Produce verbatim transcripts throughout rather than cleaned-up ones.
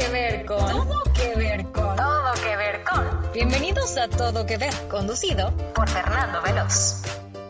que ver con... Todo que ver con... Todo que ver con... Bienvenidos a Todo que ver, conducido por Fernando Veloz.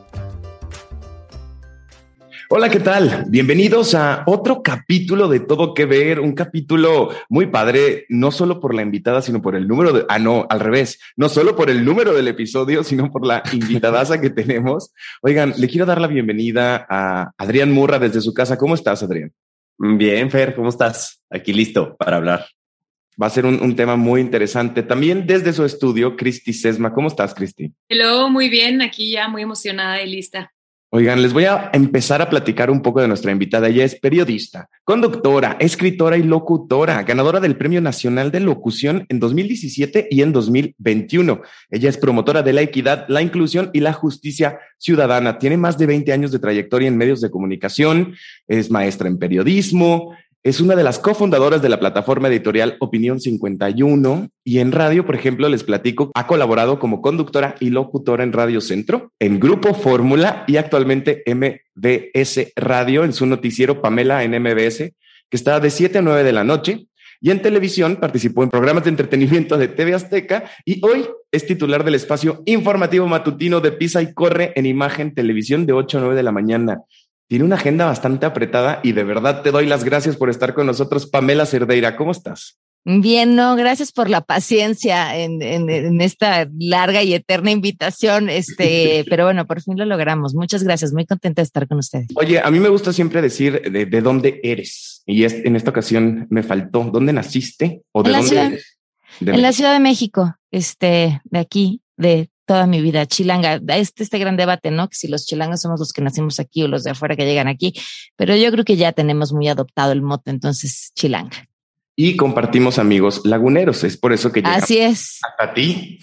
Hola, ¿qué tal? Bienvenidos a otro capítulo de Todo que Ver, un capítulo muy padre, no solo por la invitada, sino por el número de... Ah, no, al revés, no solo por el número del episodio, sino por la invitadaza que tenemos. Oigan, le quiero dar la bienvenida a Adrián Murra desde su casa. ¿Cómo estás, Adrián? Bien, Fer, ¿cómo estás? Aquí listo para hablar. Va a ser un, un tema muy interesante. También desde su estudio, Cristi Sesma. ¿Cómo estás, Cristi? Hello, muy bien, aquí ya muy emocionada y lista. Oigan, les voy a empezar a platicar un poco de nuestra invitada. Ella es periodista, conductora, escritora y locutora, ganadora del Premio Nacional de Locución en dos mil diecisiete y en dos mil veintiuno. Ella es promotora de la equidad, la inclusión y la justicia ciudadana. Tiene más de veinte años de trayectoria en medios de comunicación, es maestra en periodismo, es una de las cofundadoras de la plataforma editorial Opinión cincuenta y uno y en radio, por ejemplo, les platico, ha colaborado como conductora y locutora en Radio Centro, en Grupo Fórmula y actualmente M B S Radio en su noticiero Pamela en M B S, que está de siete a nueve de la noche. Y en televisión participó en programas de entretenimiento de T V Azteca y hoy es titular del espacio informativo matutino de Pisa y Corre en Imagen Televisión de ocho a nueve de la mañana. Tiene una agenda bastante apretada y de verdad te doy las gracias por estar con nosotros. Pamela Cerdeira, ¿cómo estás? Bien, no, gracias por la paciencia en, en, en esta larga y eterna invitación, este, pero bueno, por fin lo logramos. Muchas gracias, muy contenta de estar con ustedes. Oye, a mí me gusta siempre decir de, de dónde eres y es, en esta ocasión me faltó. ¿Dónde naciste o de en dónde ciudad, eres? De en México. la Ciudad de México, este, de aquí, de toda mi vida, chilanga. Este, este gran debate, ¿no? Que si los chilangos somos los que nacimos aquí o los de afuera que llegan aquí, pero yo creo que ya tenemos muy adoptado el mote, entonces chilanga. Y compartimos amigos laguneros, es por eso que llegamos Así es. hasta ti.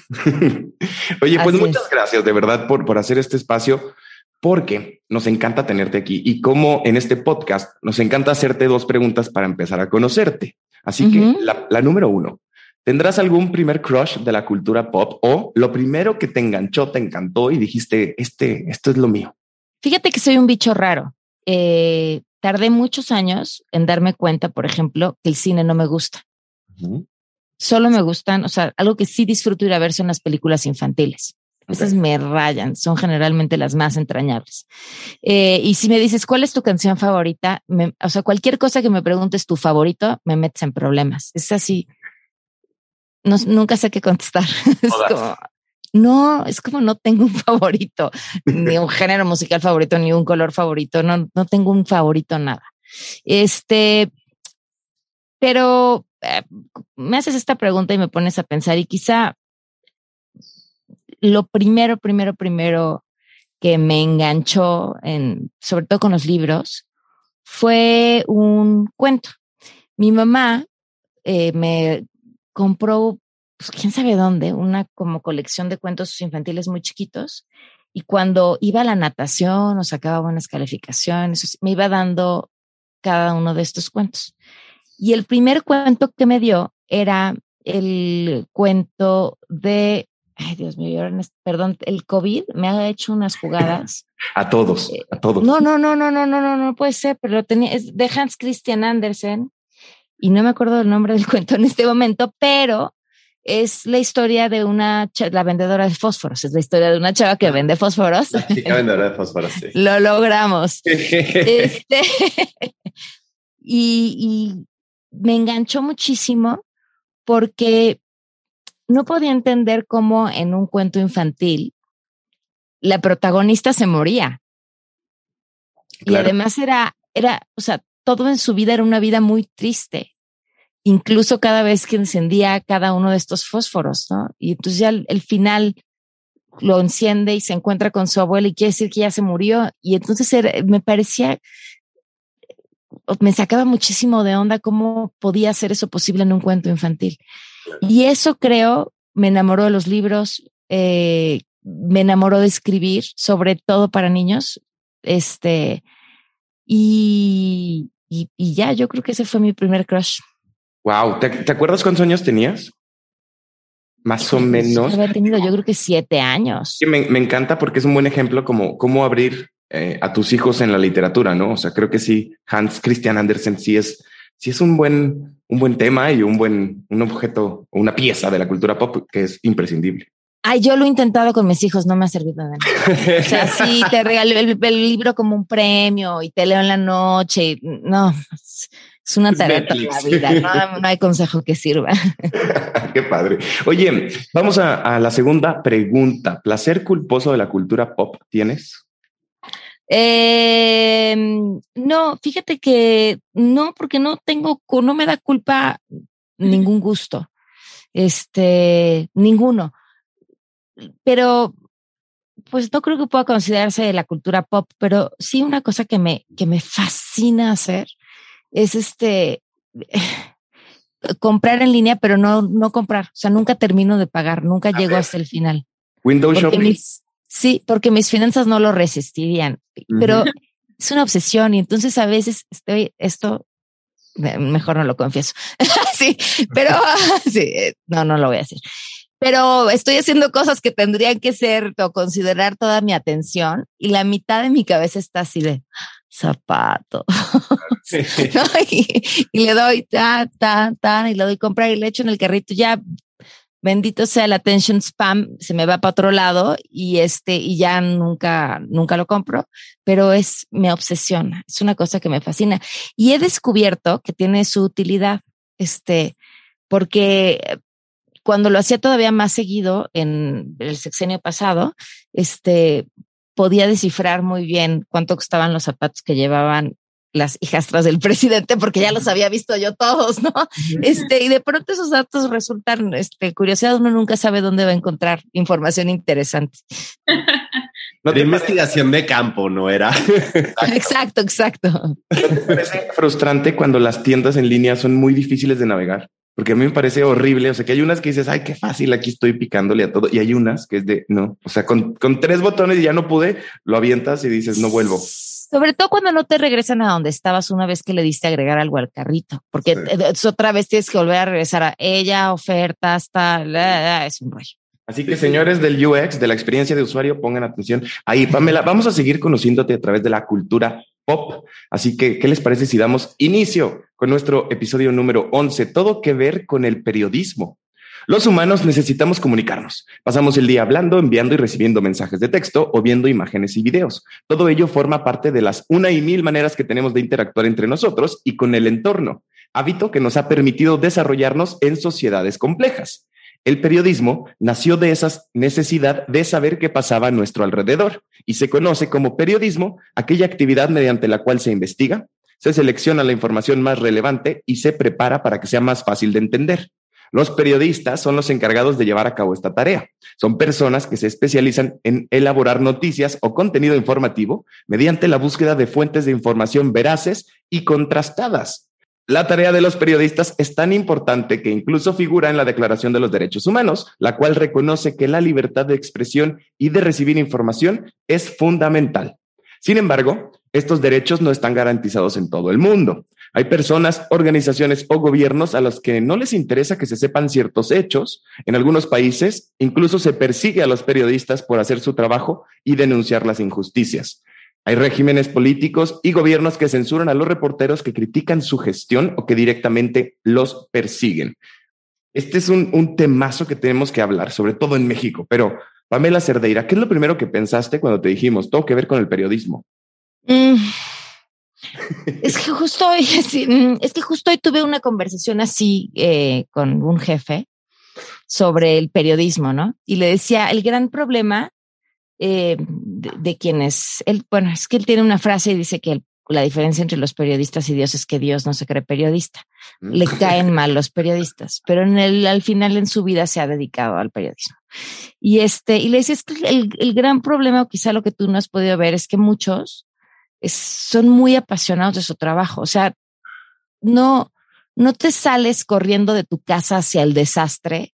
Oye, pues Así muchas es. gracias de verdad por, por hacer este espacio, porque nos encanta tenerte aquí y como en este podcast nos encanta hacerte dos preguntas para empezar a conocerte. Así uh-huh. que la, la número uno, ¿tendrás algún primer crush de la cultura pop o lo primero que te enganchó, te encantó y dijiste, este, esto es lo mío? Fíjate que soy un bicho raro. Eh, tardé muchos años en darme cuenta, por ejemplo, que el cine no me gusta. Uh-huh. Solo me gustan, o sea, algo que sí disfruto ir a ver son las películas infantiles. Okay. Esas me rayan, son generalmente las más entrañables. Eh, y si me dices, ¿cuál es tu canción favorita? Me, o sea, cualquier cosa que me preguntes tu favorito, me metes en problemas. Es así. No, nunca sé qué contestar. Es como, no, es como no tengo un favorito, ni un género musical favorito, ni un color favorito. No, no tengo un favorito, nada. Este, pero eh, me haces esta pregunta y me pones a pensar y quizá lo primero, primero, primero que me enganchó en, sobre todo con los libros, fue un cuento. Mi mamá eh, me compró, pues, quién sabe dónde, una como colección de cuentos infantiles muy chiquitos. Y cuando iba a la natación o sacaba buenas calificaciones, me iba dando cada uno de estos cuentos. Y el primer cuento que me dio era el cuento de, ay Dios mío, perdón, el COVID me ha hecho unas jugadas. A todos, a todos. No, no, no, no, no, no, no, no puede ser, pero lo tenía, es de Hans Christian Andersen. Y no me acuerdo del nombre del cuento en este momento, pero es la historia de una, ch- la vendedora de fósforos, es la historia de una chava que vende fósforos. La chica vendedora de fósforos, sí. Lo logramos. este, y, y me enganchó muchísimo porque no podía entender cómo en un cuento infantil la protagonista se moría. Claro. Y además era, era, o sea, todo en su vida era una vida muy triste, incluso cada vez que encendía cada uno de estos fósforos, ¿no? Y entonces ya el, el final lo enciende y se encuentra con su abuela y quiere decir que ya se murió. Y entonces era, me parecía, me sacaba muchísimo de onda cómo podía ser eso posible en un cuento infantil. Y eso creo, me enamoró de los libros, eh, me enamoró de escribir, sobre todo para niños, este, y... Y, y ya, yo creo que ese fue mi primer crush. Wow, ¿te, ¿te acuerdas cuántos años tenías? Más o menos. Había tenido, yo creo que siete años. Sí, me, me encanta porque es un buen ejemplo como cómo abrir eh, a tus hijos en la literatura, ¿no? O sea, creo que sí, Hans Christian Andersen sí es sí es un buen, un buen tema y un buen, un objeto, una pieza de la cultura pop que es imprescindible. Ay, yo lo he intentado con mis hijos, no me ha servido de nada. O sea, sí, te regalo el, el libro como un premio y te leo en la noche. Y, no, es, es una tarea toda la vida. No, no hay consejo que sirva. Qué padre. Oye, vamos a, a la segunda pregunta. ¿Placer culposo de la cultura pop tienes? Eh, no, fíjate que no, porque no tengo, no me da culpa ningún gusto. Este, ninguno. Pero, pues no creo que pueda considerarse de la cultura pop, pero sí una cosa que me, que me fascina hacer es este, comprar en línea, pero no, no comprar. O sea, nunca termino de pagar, nunca a llego ver. hasta el final. Windows Shopping. Mis, sí, porque mis finanzas no lo resistirían, uh-huh. Pero es una obsesión y entonces a veces estoy, esto, mejor no lo confieso. Sí, pero sí, no, no lo voy a hacer. Pero estoy haciendo cosas que tendrían que ser o considerar toda mi atención y la mitad de mi cabeza está así de zapato. Sí. ¿No? y, y le doy ta, ta, ta, y le doy comprar y le echo en el carrito. Ya, bendito sea el attention spam, se me va para otro lado y este, y ya nunca, nunca lo compro, pero es, me obsesiona. Es una cosa que me fascina. Y he descubierto que tiene su utilidad, este, porque cuando lo hacía todavía más seguido en el sexenio pasado, este, podía descifrar muy bien cuánto costaban los zapatos que llevaban las hijastras del presidente, porque ya los había visto yo todos, ¿no? Este, y de pronto esos datos resultan, este, curiosidad, uno nunca sabe dónde va a encontrar información interesante. No de investigación de campo, ¿no era? Exacto, exacto. Me parece frustrante cuando las tiendas en línea son muy difíciles de navegar. Porque a mí me parece horrible. O sea, que hay unas que dices, ay, qué fácil, aquí estoy picándole a todo. Y hay unas que es de, no, o sea, con, con tres botones y ya no pude, lo avientas y dices, no vuelvo. Sobre todo cuando no te regresan a donde estabas una vez que le diste agregar algo al carrito. Porque sí. Otra vez tienes que volver a regresar a ella, ofertas, tal, es un rollo. Así que, señores del U X, de la experiencia de usuario, pongan atención. Ahí, Pamela, vamos a seguir conociéndote a través de la cultura pop. Así que, ¿qué les parece si damos inicio con nuestro episodio número once? Todo que ver con el periodismo. Los humanos necesitamos comunicarnos. Pasamos el día hablando, enviando y recibiendo mensajes de texto o viendo imágenes y videos. Todo ello forma parte de las una y mil maneras que tenemos de interactuar entre nosotros y con el entorno. Hábito que nos ha permitido desarrollarnos en sociedades complejas. El periodismo nació de esa necesidad de saber qué pasaba a nuestro alrededor y se conoce como periodismo aquella actividad mediante la cual se investiga, se selecciona la información más relevante y se prepara para que sea más fácil de entender. Los periodistas son los encargados de llevar a cabo esta tarea. Son personas que se especializan en elaborar noticias o contenido informativo mediante la búsqueda de fuentes de información veraces y contrastadas. La tarea de los periodistas es tan importante que incluso figura en la Declaración de los Derechos Humanos, la cual reconoce que la libertad de expresión y de recibir información es fundamental. Sin embargo, estos derechos no están garantizados en todo el mundo. Hay personas, organizaciones o gobiernos a los que no les interesa que se sepan ciertos hechos. En algunos países, incluso se persigue a los periodistas por hacer su trabajo y denunciar las injusticias. Hay regímenes políticos y gobiernos que censuran a los reporteros que critican su gestión o que directamente los persiguen. Este es un, un temazo que tenemos que hablar, sobre todo en México. Pero, Pamela Cerdeira, ¿qué es lo primero que pensaste cuando te dijimos todo que ver con el periodismo? Mm, es que justo hoy, sí, es que justo hoy tuve una conversación así eh, con un jefe sobre el periodismo, ¿no? Y le decía, el gran problema Eh, de, de quienes, él, bueno, es que él tiene una frase y dice que el, la diferencia entre los periodistas y Dios es que Dios no se cree periodista. Le caen mal los periodistas, pero en el, al final en su vida se ha dedicado al periodismo. Y este, y le decía, es que el, el gran problema, o quizá lo que tú no has podido ver, es que muchos es, son muy apasionados de su trabajo. O sea, no, no te sales corriendo de tu casa hacia el desastre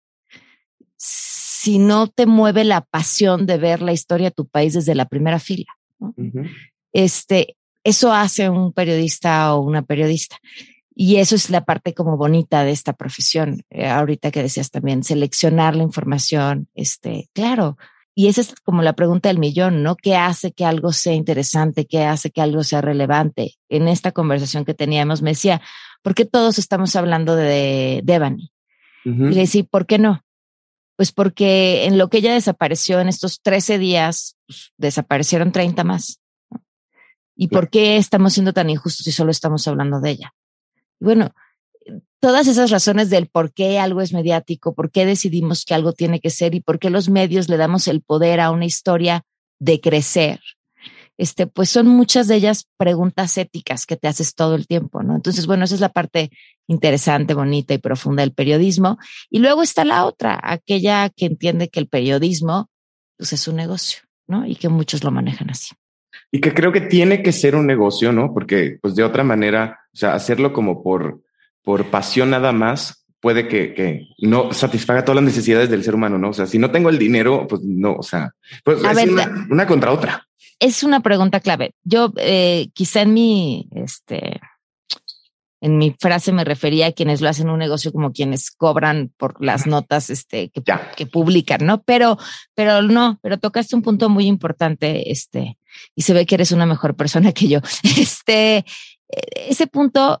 si no te mueve la pasión de ver la historia de tu país desde la primera fila, ¿no? Uh-huh. Este, eso hace un periodista o una periodista. Y eso es la parte como bonita de esta profesión. Eh, ahorita que decías también, seleccionar la información, este, claro. Y esa es como la pregunta del millón, ¿no? ¿Qué hace que algo sea interesante? ¿Qué hace que algo sea relevante? En esta conversación que teníamos me decía, ¿por qué todos estamos hablando de Devani? Uh-huh. Y le decía, ¿por qué no? Pues porque en lo que ella desapareció en estos trece días, pues, desaparecieron treinta más. ¿No? ¿Y claro. por qué estamos siendo tan injustos si solo estamos hablando de ella? Y bueno, todas esas razones del por qué algo es mediático, por qué decidimos que algo tiene que ser y por qué los medios le damos el poder a una historia de crecer, este, pues son muchas de ellas preguntas éticas que te haces todo el tiempo, ¿no? Entonces, bueno, esa es la parte interesante, bonita y profunda del periodismo. Y luego está la otra, aquella que entiende que el periodismo, pues, es un negocio, ¿no? Y que muchos lo manejan así. Y que creo que tiene que ser un negocio, ¿no? Porque, pues, de otra manera, o sea, hacerlo como por... por pasión nada más, puede que, que no satisfaga todas las necesidades del ser humano, ¿no? O sea, si no tengo el dinero, pues no, o sea, pues a es ver, una, una contra otra. Es una pregunta clave. Yo eh, quizá en mi, este, en mi frase me refería a quienes lo hacen un negocio como quienes cobran por las notas este, que, que publican, ¿no? Pero, pero no, pero tocaste un punto muy importante, este, y se ve que eres una mejor persona que yo. Este, ese punto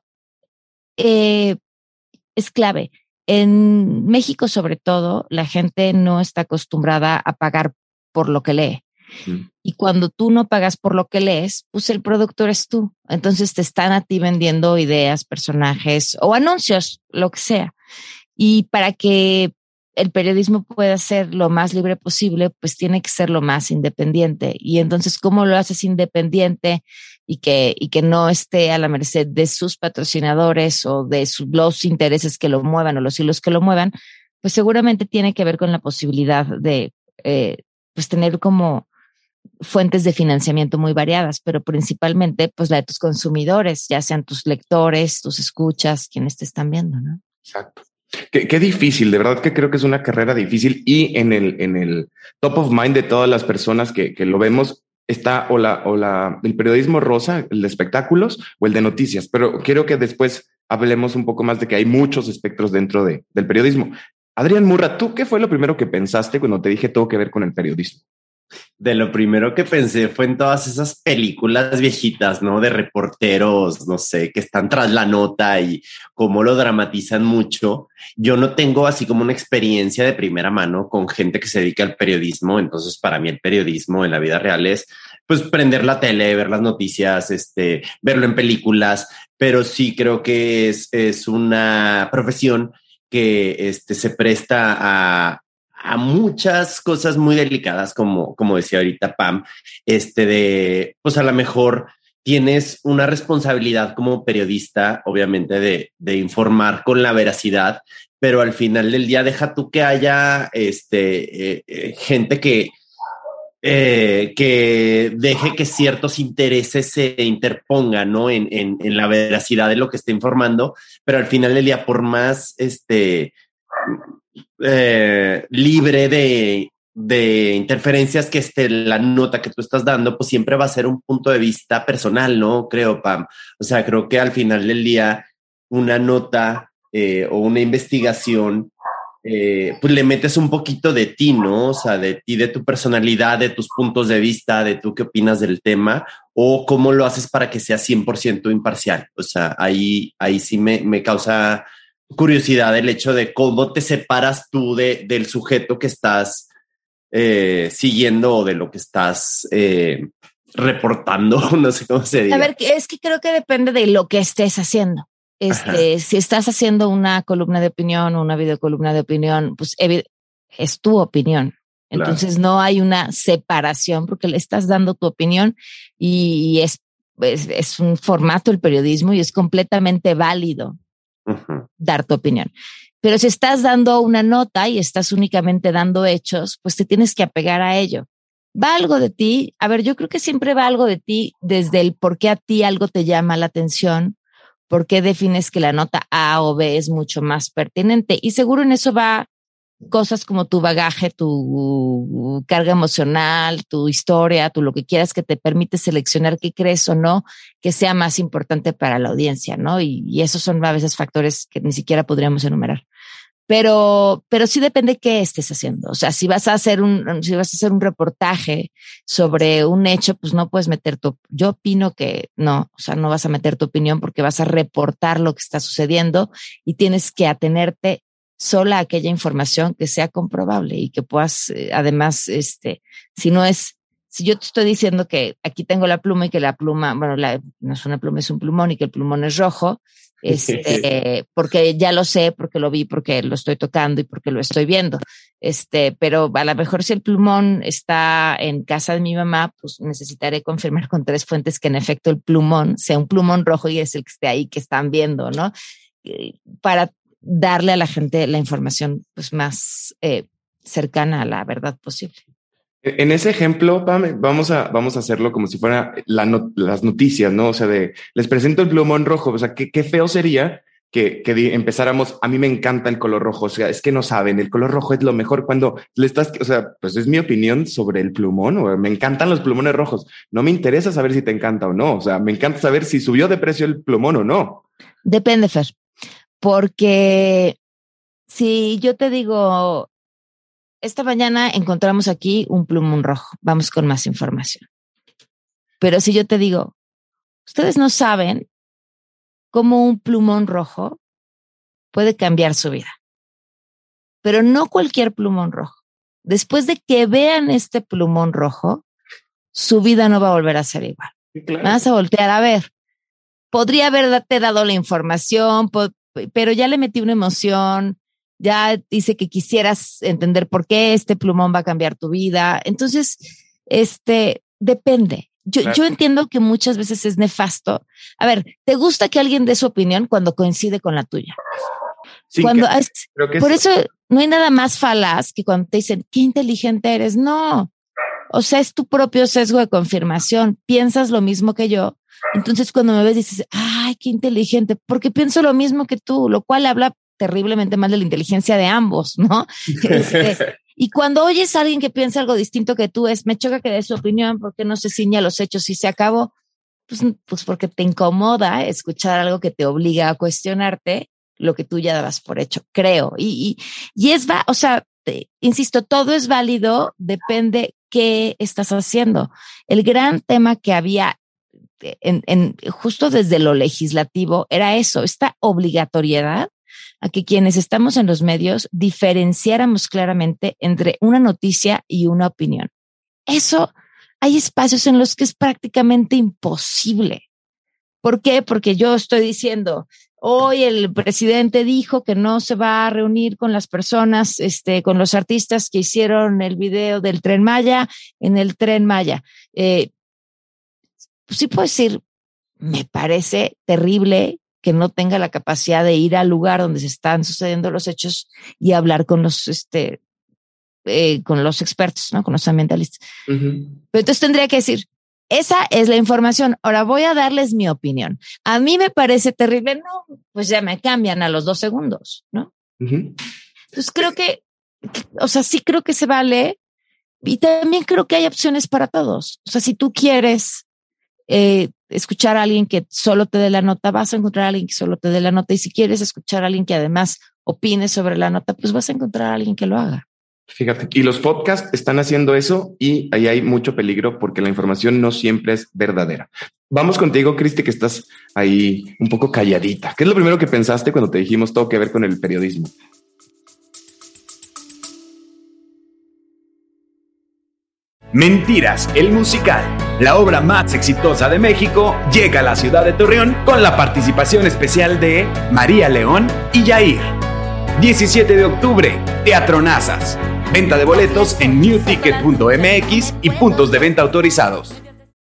Eh, es clave. En México, sobre todo, la gente no está acostumbrada a pagar por lo que lee. Mm. Y cuando tú no pagas por lo que lees, pues el producto eres tú. Entonces te están a ti vendiendo ideas, personajes o anuncios, lo que sea. Y para que el periodismo pueda ser lo más libre posible, pues tiene que ser lo más independiente. Y entonces, ¿cómo lo haces independiente y que, y que no esté a la merced de sus patrocinadores o de sus, los intereses que lo muevan o los hilos que lo muevan? Pues seguramente tiene que ver con la posibilidad de eh, pues tener como fuentes de financiamiento muy variadas, pero principalmente pues la de tus consumidores, ya sean tus lectores, tus escuchas, quienes te están viendo, ¿no? Exacto. Qué, qué difícil, de verdad que creo que es una carrera difícil y en el, en el top of mind de todas las personas que, que lo vemos está o, la, o la, el periodismo rosa, el de espectáculos o el de noticias, pero quiero que después hablemos un poco más de que hay muchos espectros dentro de, del periodismo. Adrián Murra, ¿tú qué fue lo primero que pensaste cuando te dije todo que ver con el periodismo? De lo primero que pensé fue en todas esas películas viejitas, ¿no? De reporteros, no sé, que están tras la nota y cómo lo dramatizan mucho. Yo no tengo así como una experiencia de primera mano con gente que se dedica al periodismo. Entonces, para mí el periodismo en la vida real es, pues, prender la tele, ver las noticias, este, verlo en películas. Pero sí creo que es, es una profesión que este, se presta a... a muchas cosas muy delicadas, como, como decía ahorita Pam, este de, pues a lo mejor tienes una responsabilidad como periodista, obviamente, de, de informar con la veracidad, pero al final del día deja tú que haya este, eh, eh, gente que, eh, que deje que ciertos intereses se interpongan, ¿no? en, en, en la veracidad de lo que está informando, pero al final del día, por más este... Eh, libre de, de interferencias que esté la nota que tú estás dando, pues siempre va a ser un punto de vista personal, ¿no? Creo, Pam. O sea, creo que al final del día una nota eh, o una investigación, eh, pues le metes un poquito de ti, ¿no? O sea, de ti, de tu personalidad, de tus puntos de vista, de tú qué opinas del tema o cómo lo haces para que sea cien por ciento imparcial. O sea, ahí, ahí sí me, me causa... curiosidad el hecho de cómo te separas tú de, del sujeto que estás eh, siguiendo o de lo que estás eh, reportando, no sé cómo se diga. A ver, es que creo que depende de lo que estés haciendo. Este, si estás haciendo una columna de opinión o una videocolumna de opinión, pues es tu opinión. Entonces claro. No hay una separación porque le estás dando tu opinión y, y es, es, es un formato el periodismo y es completamente válido. Uh-huh. Dar tu opinión. Pero si estás dando una nota y estás únicamente dando hechos, pues te tienes que apegar a ello. ¿Va algo de ti? A ver, yo creo que siempre va algo de ti desde el por qué a ti algo te llama la atención, por qué defines que la nota A o B es mucho más pertinente. Y seguro en eso va cosas como tu bagaje, tu carga emocional, tu historia, tu lo que quieras que te permite seleccionar qué crees o no que sea más importante para la audiencia, ¿no? Y, y esos son a veces factores que ni siquiera podríamos enumerar. Pero, pero sí depende qué estés haciendo. O sea, si vas a hacer un, si vas a hacer un reportaje sobre un hecho, pues no puedes meter tu, yo opino que no, o sea, no vas a meter tu opinión porque vas a reportar lo que está sucediendo y tienes que atenerte sola a aquella información que sea comprobable y que puedas, eh, además, este, si no es, si yo te estoy diciendo que aquí tengo la pluma y que la pluma, bueno, la, no es una pluma, es un plumón y que el plumón es rojo, este, porque ya lo sé, porque lo vi, porque lo estoy tocando y porque lo estoy viendo. Este, pero a lo mejor si el plumón está en casa de mi mamá, pues necesitaré confirmar con tres fuentes que en efecto el plumón sea un plumón rojo y es el que esté ahí que están viendo, ¿no? Para darle a la gente la información pues más eh, cercana a la verdad posible. En ese ejemplo, Pam, vamos a, vamos a hacerlo como si fuera la not, las noticias, ¿no? O sea, de les presento el plumón rojo. O sea, qué, qué feo sería que, que di, empezáramos. A mí me encanta el color rojo. O sea, es que no saben, el color rojo es lo mejor cuando le estás, o sea, pues es mi opinión sobre el plumón. O me encantan los plumones rojos. No me interesa saber si te encanta o no. O sea, me encanta saber si subió de precio el plumón o no. Depende, Fer, porque si yo te digo, esta mañana encontramos aquí un plumón rojo. Vamos con más información. Pero si yo te digo, ustedes no saben cómo un plumón rojo puede cambiar su vida. Pero no cualquier plumón rojo. Después de que vean este plumón rojo, su vida no va a volver a ser igual. Sí, claro. Vas a voltear a ver. Podría haberte dado la información, pero ya le metí una emoción. Ya dice que quisieras entender por qué este plumón va a cambiar tu vida. Entonces, este, depende. Yo, claro. yo entiendo que muchas veces es nefasto. A ver, ¿te gusta que alguien dé su opinión cuando coincide con la tuya? Sí, cuando que, es, creo que por es... eso no hay nada más falaz que cuando te dicen, qué inteligente eres. No. O sea, es tu propio sesgo de confirmación. Piensas lo mismo que yo. Entonces, cuando me ves, dices, ay, qué inteligente, porque pienso lo mismo que tú, lo cual habla terriblemente mal de la inteligencia de ambos, ¿no? Este, y cuando oyes a alguien que piensa algo distinto que tú, es, me choca que dé su opinión porque no se ciña a los hechos y se acabó, pues, pues porque te incomoda escuchar algo que te obliga a cuestionarte lo que tú ya dabas por hecho, creo. Y, y, y es, va, o sea, te, insisto, todo es válido, depende qué estás haciendo. El gran tema que había en, en, justo desde lo legislativo era eso, esta obligatoriedad a que quienes estamos en los medios diferenciáramos claramente entre una noticia y una opinión. Eso, hay espacios en los que es prácticamente imposible. ¿Por qué? Porque yo estoy diciendo, hoy el presidente dijo que no se va a reunir con las personas, este, con los artistas que hicieron el video del Tren Maya en el Tren Maya. Eh, pues sí puedo decir, me parece terrible que no tenga la capacidad de ir al lugar donde se están sucediendo los hechos y hablar con los, este, eh, con los expertos, ¿no? Con los ambientalistas. Uh-huh. Pero entonces tendría que decir, esa es la información. Ahora voy a darles mi opinión. A mí me parece terrible. No, pues ya me cambian a los dos segundos, ¿no? Uh-huh. Entonces creo que, o sea, sí creo que se vale. Y también creo que hay opciones para todos. O sea, si tú quieres eh, escuchar a alguien que solo te dé la nota, vas a encontrar a alguien que solo te dé la nota. Y si quieres escuchar a alguien que además opine sobre la nota, pues vas a encontrar a alguien que lo haga. Fíjate, y los podcasts están haciendo eso y ahí hay mucho peligro porque la información no siempre es verdadera. Vamos contigo, Cristi, que estás ahí un poco calladita. ¿Qué es lo primero que pensaste cuando te dijimos todo que ver con el periodismo? Mentiras, el musical, la obra más exitosa de México, llega a la ciudad de Torreón con la participación especial de María León y Yair. diecisiete de octubre, Teatro Nazas. Venta de boletos en new ticket punto m x y puntos de venta autorizados.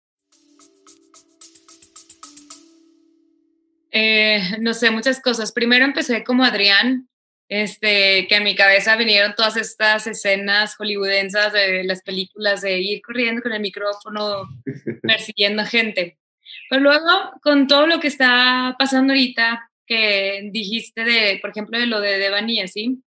Eh, no sé, muchas cosas. Primero empecé como Adrián, este, que en mi cabeza vinieron todas estas escenas hollywoodensas de las películas de ir corriendo con el micrófono, persiguiendo gente. Pero luego, con todo lo que está pasando ahorita, que dijiste de, por ejemplo, de lo de Devani, ¿sí?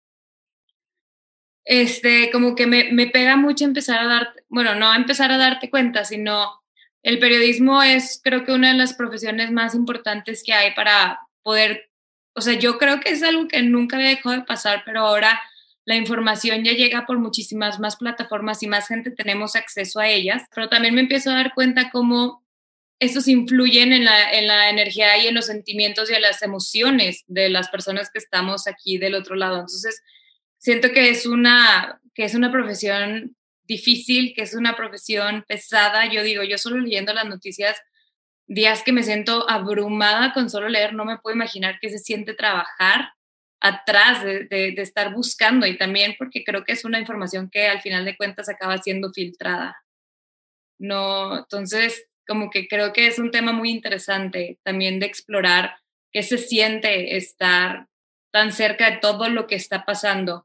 Este, como que me, me pega mucho empezar a dar, bueno, no empezar a darte cuenta, sino el periodismo es, creo que una de las profesiones más importantes que hay para poder o sea, yo creo que es algo que nunca había dejado de pasar, pero ahora la información ya llega por muchísimas más plataformas y más gente tenemos acceso a ellas, pero también me empiezo a dar cuenta cómo estos influyen en la, en la energía y en los sentimientos y en las emociones de las personas que estamos aquí del otro lado. Entonces, siento que es una, que es una profesión difícil, que es una profesión pesada. Yo digo, yo solo leyendo las noticias, días que me siento abrumada con solo leer, no me puedo imaginar qué se siente trabajar atrás de, de, de estar buscando, y también porque creo que es una información que al final de cuentas acaba siendo filtrada. No, entonces, como que creo que es un tema muy interesante también de explorar qué se siente estar tan cerca de todo lo que está pasando.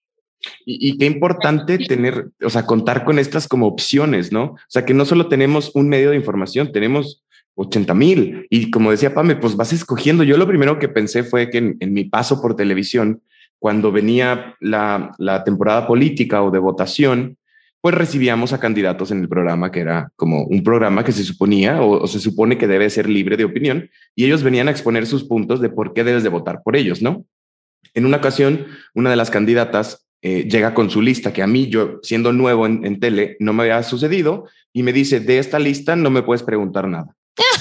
Y, y qué importante tener, o sea, contar con estas como opciones, ¿no? O sea, que no solo tenemos un medio de información, tenemos ochenta mil. Y como decía Pame, pues vas escogiendo. Yo lo primero que pensé fue que en, en mi paso por televisión, cuando venía la, la temporada política o de votación, pues recibíamos a candidatos en el programa, que era como un programa que se suponía o, o se supone que debe ser libre de opinión, y ellos venían a exponer sus puntos de por qué debes de votar por ellos, ¿no? En una ocasión, una de las candidatas eh, llega con su lista, que a mí, yo siendo nuevo en, en tele, no me había sucedido, y me dice, de esta lista no me puedes preguntar nada.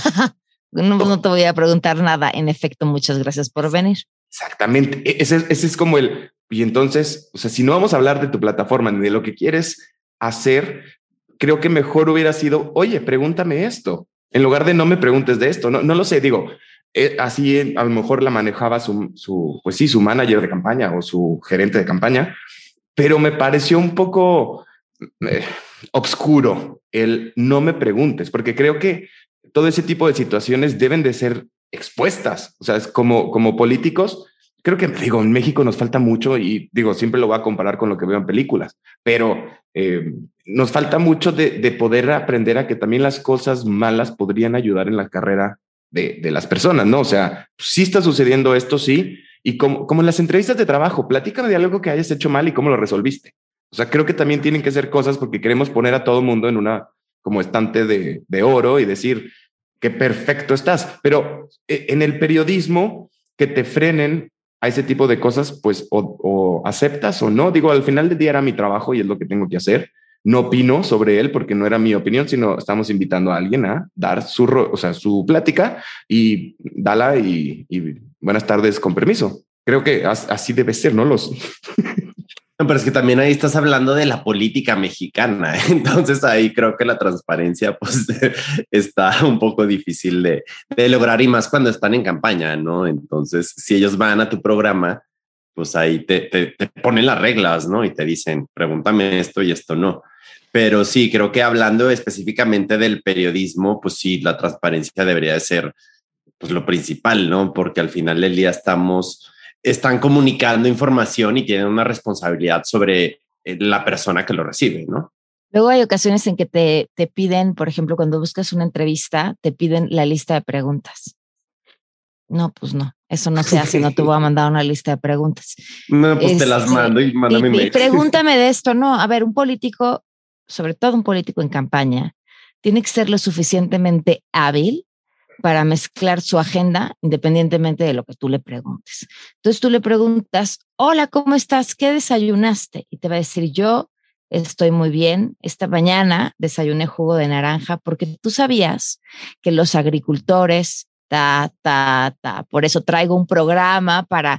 no, no te voy a preguntar nada. En efecto, muchas gracias por venir. Exactamente. Ese, ese es como el... Y entonces, o sea, si no vamos a hablar de tu plataforma ni de lo que quieres hacer, creo que mejor hubiera sido, oye, pregúntame esto, en lugar de no me preguntes de esto. No, no lo sé, digo, eh, así eh, a lo mejor la manejaba su, su, pues sí, su manager de campaña o su gerente de campaña, pero me pareció un poco eh, obscuro el no me preguntes, porque creo que todo ese tipo de situaciones deben de ser expuestas. O sea, es como, como políticos, creo que, digo, en México nos falta mucho, y digo, siempre lo voy a comparar con lo que veo en películas, pero eh, nos falta mucho de, de poder aprender a que también las cosas malas podrían ayudar en la carrera de, de las personas, ¿no? O sea, sí está sucediendo esto, sí, y como, como en las entrevistas de trabajo, platícame de algo que hayas hecho mal y cómo lo resolviste. O sea, creo que también tienen que ser cosas, porque queremos poner a todo mundo en una como estante de, de oro y decir qué perfecto estás, pero en el periodismo que te frenen a ese tipo de cosas, pues o, o aceptas o no. Digo, al final del día era mi trabajo y es lo que tengo que hacer. No opino sobre él porque no era mi opinión, sino estamos invitando a alguien a dar su, o sea, su plática, y dala y, y buenas tardes con permiso. Creo que así debe ser, ¿no? Los... No, pero es que también ahí estás hablando de la política mexicana, entonces ahí creo que la transparencia pues está un poco difícil de, de lograr, y más cuando están en campaña, ¿no? Entonces, si ellos van a tu programa, pues ahí te, te, te ponen las reglas, ¿no? Y te dicen, pregúntame esto y esto no. Pero sí, creo que hablando específicamente del periodismo, pues sí, la transparencia debería de ser pues lo principal, ¿no? Porque al final del día estamos... están comunicando información y tienen una responsabilidad sobre la persona que lo recibe, ¿no? Luego hay ocasiones en que te, te piden, por ejemplo, cuando buscas una entrevista, te piden la lista de preguntas. No, pues no, eso no se hace, no te voy a mandar una lista de preguntas. No, pues este, te las mando y mándame y, y pregúntame de esto, no. A ver, un político, sobre todo un político en campaña, tiene que ser lo suficientemente hábil para mezclar su agenda independientemente de lo que tú le preguntes. Entonces tú le preguntas, hola, ¿cómo estás? ¿Qué desayunaste? Y te va a decir, yo estoy muy bien. Esta mañana desayuné jugo de naranja, porque tú sabías que los agricultores, ta, ta, ta, por eso traigo un programa para...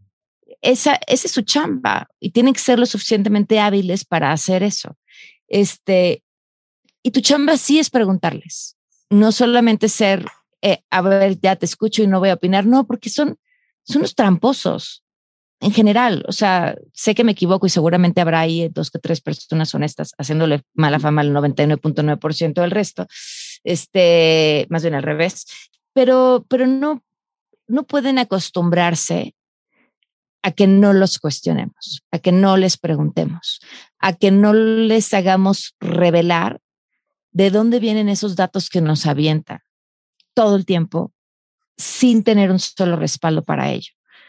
Esa, esa es su chamba, y tienen que ser lo suficientemente hábiles para hacer eso. Este, y tu chamba sí es preguntarles, no solamente ser... Eh, a ver, ya te escucho y no voy a opinar. No, porque son, son unos tramposos en general. O sea, sé que me equivoco y seguramente habrá ahí dos que tres personas honestas haciéndole mala fama al noventa y nueve punto nueve por ciento del resto. Este, más bien al revés. Pero, pero no, no pueden acostumbrarse a que no los cuestionemos, a que no les preguntemos, a que no les hagamos revelar de dónde vienen esos datos que nos avientan todo el tiempo sin tener un solo respaldo para ello.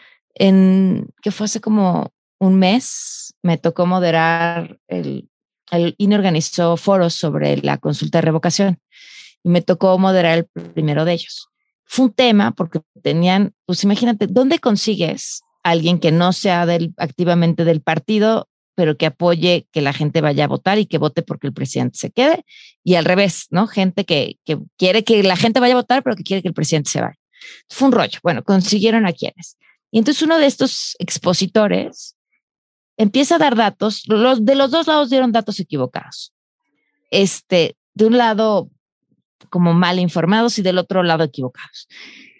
En que fue hace como un mes, me tocó moderar, el, el I N E organizó foros sobre la consulta de revocación y me tocó moderar el primero de ellos. fue un tema porque tenían, pues imagínate, ¿dónde consigues a alguien que no sea del, activamente del partido, pero que apoye que la gente vaya a votar y que vote porque el presidente se quede? Y al revés, ¿no? Gente que, que quiere que la gente vaya a votar, pero que quiere que el presidente se vaya. Fue un rollo. Bueno, consiguieron a quienes. Y entonces uno de estos expositores empieza a dar datos, los, de los dos lados dieron datos equivocados. Este, de un lado como mal informados y del otro lado equivocados.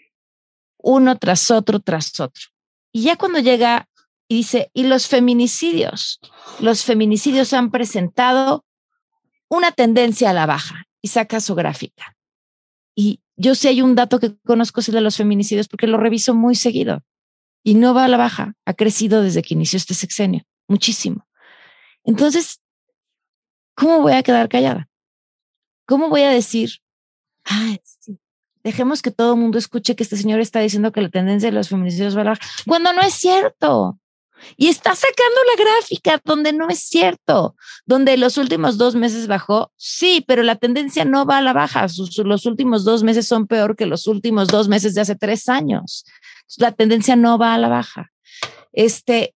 Uno tras otro, tras otro. Y ya cuando llega y dice, y los feminicidios, los feminicidios han presentado una tendencia a la baja, y saca su gráfica. Y yo sé, hay un dato que conozco, es el de los feminicidios, porque lo reviso muy seguido, y no va a la baja, ha crecido desde que inició este sexenio, muchísimo. Entonces, ¿cómo voy a quedar callada? ¿Cómo voy a decir, ah, sí, dejemos que todo el mundo escuche que este señor está diciendo que la tendencia de los feminicidios va a la baja, cuando no es cierto? Y está sacando la gráfica donde no es cierto, donde los últimos dos meses bajó, sí, pero la tendencia no va a la baja. Sus, los últimos dos meses son peor que los últimos dos meses de hace tres años. La tendencia no va a la baja. Este,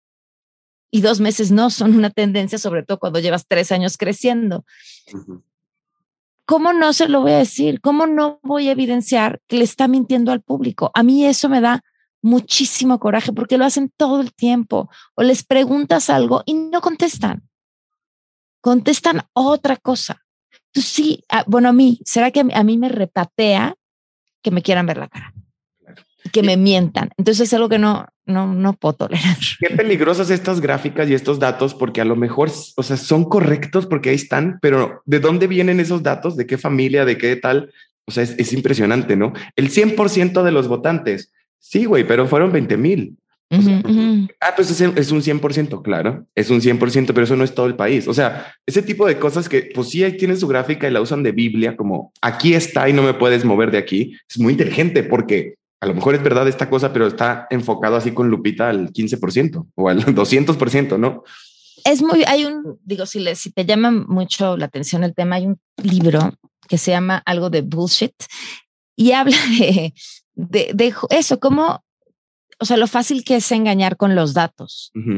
y dos meses no son una tendencia, sobre todo cuando llevas tres años creciendo. Uh-huh. ¿Cómo no se lo voy a decir? ¿Cómo no voy a evidenciar que le está mintiendo al público? A mí eso me da muchísimo coraje porque lo hacen todo el tiempo. O les preguntas algo y no contestan. Contestan otra cosa. Entonces sí, ah, bueno, a mí, ¿será que a mí me repatea que me quieran ver la cara? Que me mientan. Entonces es algo que no, no, no puedo tolerar. Qué peligrosas estas gráficas y estos datos, porque a lo mejor, o sea, son correctos porque ahí están, pero ¿de dónde vienen esos datos? ¿De qué familia? ¿De qué tal? O sea, es, es impresionante, ¿no? El cien por ciento de los votantes. Sí, güey, pero fueron veinte mil. O sea, uh-huh, uh-huh. Ah, pues es, es un cien por ciento, claro, es un cien por ciento, pero eso no es todo el país. O sea, ese tipo de cosas que, pues sí, ahí tienen su gráfica y la usan de Biblia, como aquí está y no me puedes mover de aquí. Es muy inteligente porque a lo mejor es verdad esta cosa, pero está enfocado así con lupita al quince por ciento o al doscientos por ciento, ¿no? Es muy, hay un, digo, si, le, si te llama mucho la atención el tema, hay un libro que se llama algo de bullshit y habla de... De, de eso, como, o sea, lo fácil que es engañar con los datos. Uh-huh.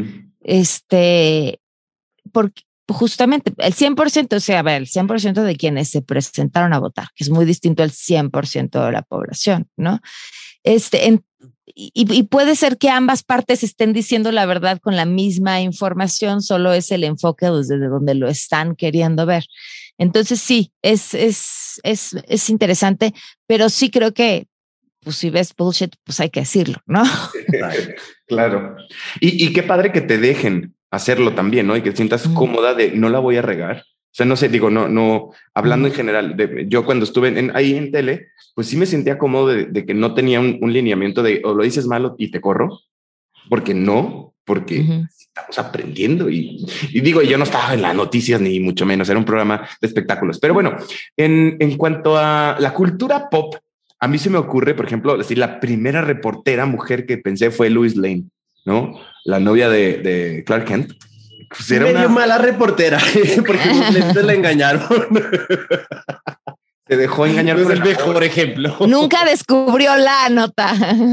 Este, porque justamente el cien por ciento, o sea, a ver, el cien por ciento de quienes se presentaron a votar, que es muy distinto al cien por ciento de la población, ¿no? Este, en, y, y puede ser que ambas partes estén diciendo la verdad con la misma información, solo es el enfoque desde donde lo están queriendo ver. Entonces, sí, es, es, es, es interesante, pero sí creo que pues si ves bullshit, pues hay que decirlo, ¿no? Claro. Y, y qué padre que te dejen hacerlo también, ¿no? Y que te sientas mm. cómoda de no la voy a regar. O sea, no sé, digo, no, no, hablando mm. en general, de, yo cuando estuve en, ahí en tele, pues sí me sentía cómodo de, de que no tenía un, un lineamiento de o lo dices malo y te corro, porque no, porque uh-huh. estamos aprendiendo. Y, y digo, yo no estaba en las noticias ni mucho menos, era un programa de espectáculos. Pero bueno, en, en cuanto a la cultura pop, a mí se me ocurre, por ejemplo, decir, la primera reportera mujer que pensé fue Lois Lane, ¿no? La novia de, de Clark Kent. Pues era una mala reportera, porque los la engañaron. Se dejó engañar. No es el mejor ejemplo. Nunca descubrió la nota.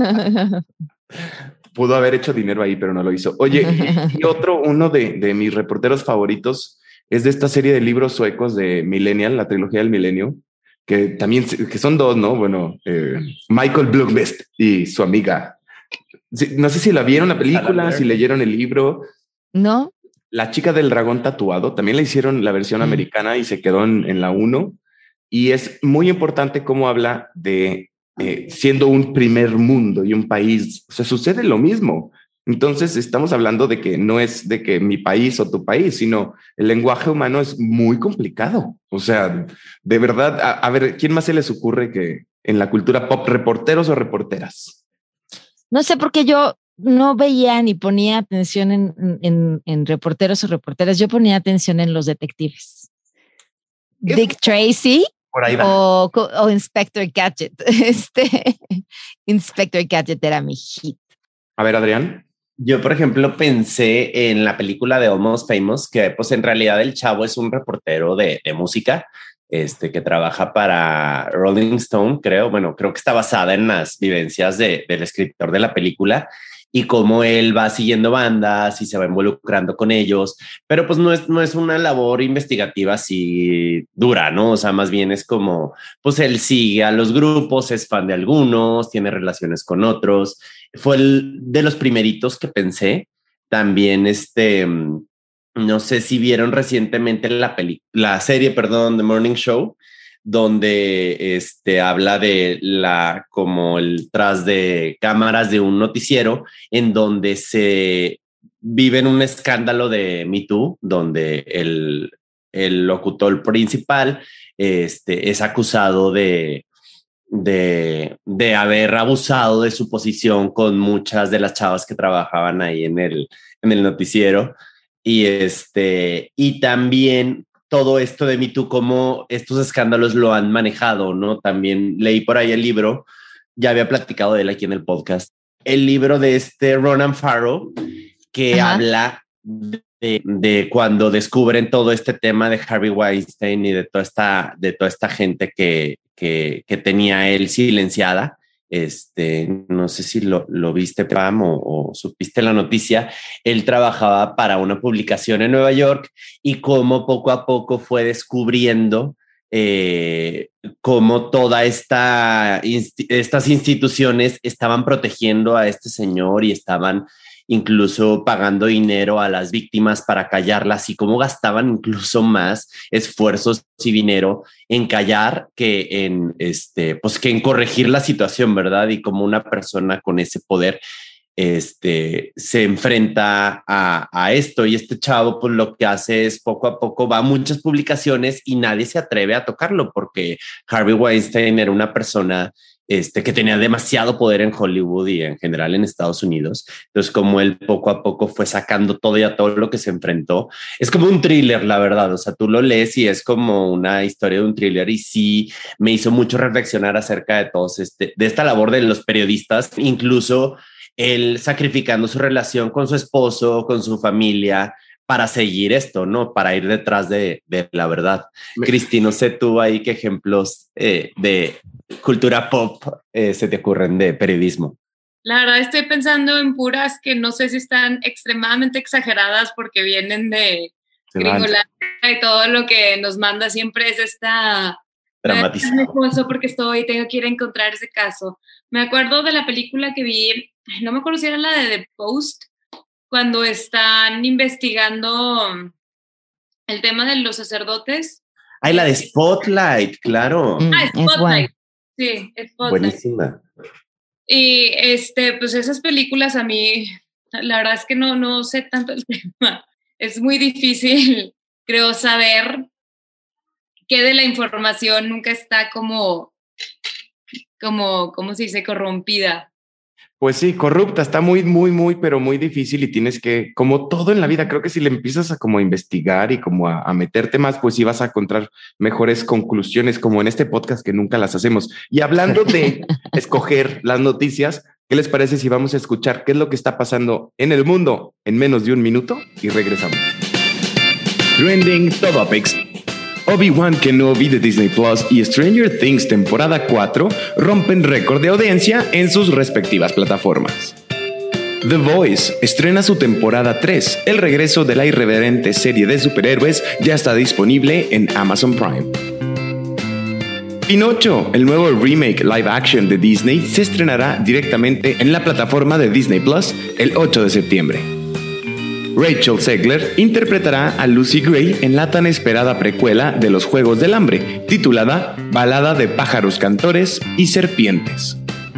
Pudo haber hecho dinero ahí, pero no lo hizo. Oye, y, y otro, uno de, de mis reporteros favoritos es de esta serie de libros suecos de Millennial, la trilogía del milenio, que también que son dos, ¿no? Bueno, eh, Michael Blomqvist y su amiga. No sé si la vieron la película, si leyeron el libro. No. La chica del dragón tatuado, también le hicieron la versión mm. americana y se quedó en, en la uno. Y es muy importante cómo habla de eh, siendo un primer mundo y un país. O sea, sucede lo mismo. Entonces estamos hablando de que no es de que mi país o tu país, sino el lenguaje humano es muy complicado. O sea, de verdad, a, a ver, ¿quién más se les ocurre que en la cultura pop, reporteros o reporteras? No sé, porque yo no veía ni ponía atención en, en, en reporteros o reporteras, yo ponía atención en los detectives. Dick Tracy Por ahí va. O, o Inspector Gadget. Este Inspector Gadget era mi hit. A ver, Adrián. Yo, por ejemplo, pensé en la película de Almost Famous, que pues en realidad el chavo es un reportero de, de música este, que trabaja para Rolling Stone, creo, bueno, creo que está basada en las vivencias de, del escritor de la película y cómo él va siguiendo bandas y se va involucrando con ellos, pero pues no es, no es una labor investigativa así dura, ¿no? O sea, más bien es como, pues él sigue a los grupos, es fan de algunos, tiene relaciones con otros. Fue el de los primeritos que pensé. También este, no sé si vieron recientemente la peli, la serie, perdón, The Morning Show, donde este, habla de la, como el tras de cámaras de un noticiero en donde se vive en un escándalo de Me Too, donde el, el locutor principal este, es acusado de, de, de haber abusado de su posición con muchas de las chavas que trabajaban ahí en el, en el noticiero. Y, este, y también todo esto de Me Too, cómo estos escándalos lo han manejado, ¿no? También leí por ahí el libro, ya había platicado de él aquí en el podcast, el libro de este Ronan Farrow, que Ajá. habla de, de cuando descubren todo este tema de Harvey Weinstein y de toda esta, de toda esta gente que, que, que tenía él silenciada. Este, no sé si lo, lo viste, Pam, o, o supiste la noticia. Él trabajaba para una publicación en Nueva York y cómo poco a poco fue descubriendo eh, cómo toda esta inst- estas instituciones estaban protegiendo a este señor y estaban incluso pagando dinero a las víctimas para callarlas, y cómo gastaban incluso más esfuerzos y dinero en callar que en, este, pues que en corregir la situación, ¿verdad? Y como una persona con ese poder este, se enfrenta a, a esto. Y este chavo pues lo que hace es poco a poco va a muchas publicaciones y nadie se atreve a tocarlo, porque Harvey Weinstein era una persona Este, que tenía demasiado poder en Hollywood y en general en Estados Unidos. Entonces, como él poco a poco fue sacando todo y a todo lo que se enfrentó, es como un thriller, la verdad. O sea, tú lo lees y es como una historia de un thriller, y sí me hizo mucho reflexionar acerca de todos este, de esta labor de los periodistas, incluso él sacrificando su relación con su esposo, con su familia, para seguir esto, ¿no? Para ir detrás de, de la verdad. Me... Cristi, no sé tú ahí qué ejemplos eh, de cultura pop eh, se te ocurren de periodismo. La verdad estoy pensando en puras que no sé si están extremadamente exageradas porque vienen de Gringolandia y todo lo que nos manda siempre es esta... Dramatizado. Porque estoy, tengo que ir a encontrar ese caso. Me acuerdo de la película que vi, no me acuerdo si era la de The Post, cuando están investigando el tema de los sacerdotes. Ay, la de Spotlight, claro. Mm, ah, Spotlight. Sí, Spotlight. Buenísima. Y este, pues esas películas a mí, la verdad es que no, no sé tanto el tema. Es muy difícil, creo, saber qué de la información nunca está como, como, ¿cómo se dice? Corrompida. Pues sí, corrupta, está muy, muy, muy, pero muy difícil, y tienes que, como todo en la vida, creo que si le empiezas a como investigar y como a, a meterte más, pues sí vas a encontrar mejores conclusiones, como en este podcast que nunca las hacemos. Y hablando de escoger las noticias, ¿qué les parece si vamos a escuchar qué es lo que está pasando en el mundo en menos de un minuto y regresamos? Trending Topics. Obi-Wan Kenobi de Disney Plus y Stranger Things temporada cuatro rompen récord de audiencia en sus respectivas plataformas. The Voice estrena su temporada tres. El regreso de la irreverente serie de superhéroes ya está disponible en Amazon Prime. Pinocho, el nuevo remake live action de Disney, se estrenará directamente en la plataforma de Disney Plus el ocho de septiembre. Rachel Zegler interpretará a Lucy Gray en la tan esperada precuela de los Juegos del Hambre, titulada Balada de pájaros cantores y serpientes.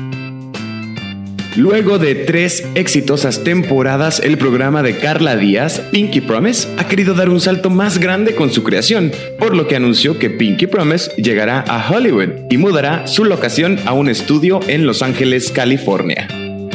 Luego de tres exitosas temporadas, el programa de Carla Díaz, Pinky Promise, ha querido dar un salto más grande con su creación, por lo que anunció que Pinky Promise llegará a Hollywood y mudará su locación a un estudio en Los Ángeles, California.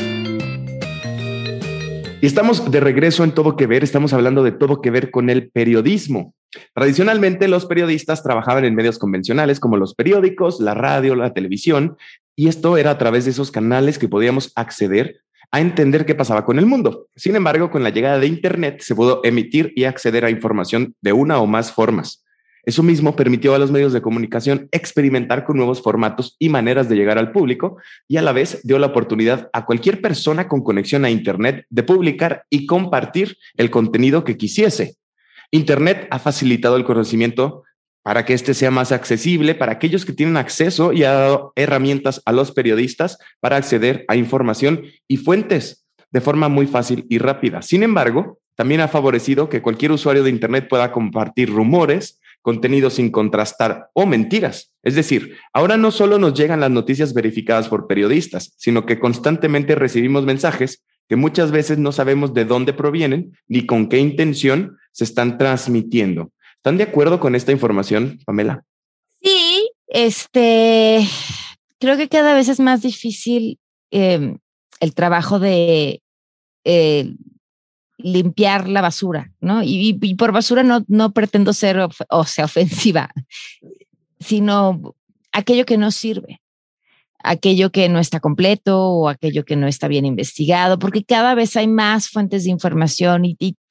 Y estamos de regreso en Todo que Ver. Estamos hablando de todo que ver con el periodismo. Tradicionalmente, los periodistas trabajaban en medios convencionales como los periódicos, la radio, la televisión, y esto era a través de esos canales que podíamos acceder a entender qué pasaba con el mundo. Sin embargo, con la llegada de Internet se pudo emitir y acceder a información de una o más formas. Eso mismo permitió a los medios de comunicación experimentar con nuevos formatos y maneras de llegar al público, y a la vez dio la oportunidad a cualquier persona con conexión a Internet de publicar y compartir el contenido que quisiese. Internet ha facilitado el conocimiento para que este sea más accesible para aquellos que tienen acceso, y ha dado herramientas a los periodistas para acceder a información y fuentes de forma muy fácil y rápida. Sin embargo, también ha favorecido que cualquier usuario de Internet pueda compartir rumores, contenido sin contrastar o mentiras. Es decir, ahora no solo nos llegan las noticias verificadas por periodistas, sino que constantemente recibimos mensajes que muchas veces no sabemos de dónde provienen ni con qué intención se están transmitiendo. ¿Están de acuerdo con esta información, Pamela? Sí, este, creo que cada vez es más difícil eh, el trabajo de eh, limpiar la basura, ¿no? Y, y por basura no, no pretendo ser, of, o sea, ofensiva, sino aquello que no sirve, aquello que no está completo o aquello que no está bien investigado, porque cada vez hay más fuentes de información y, y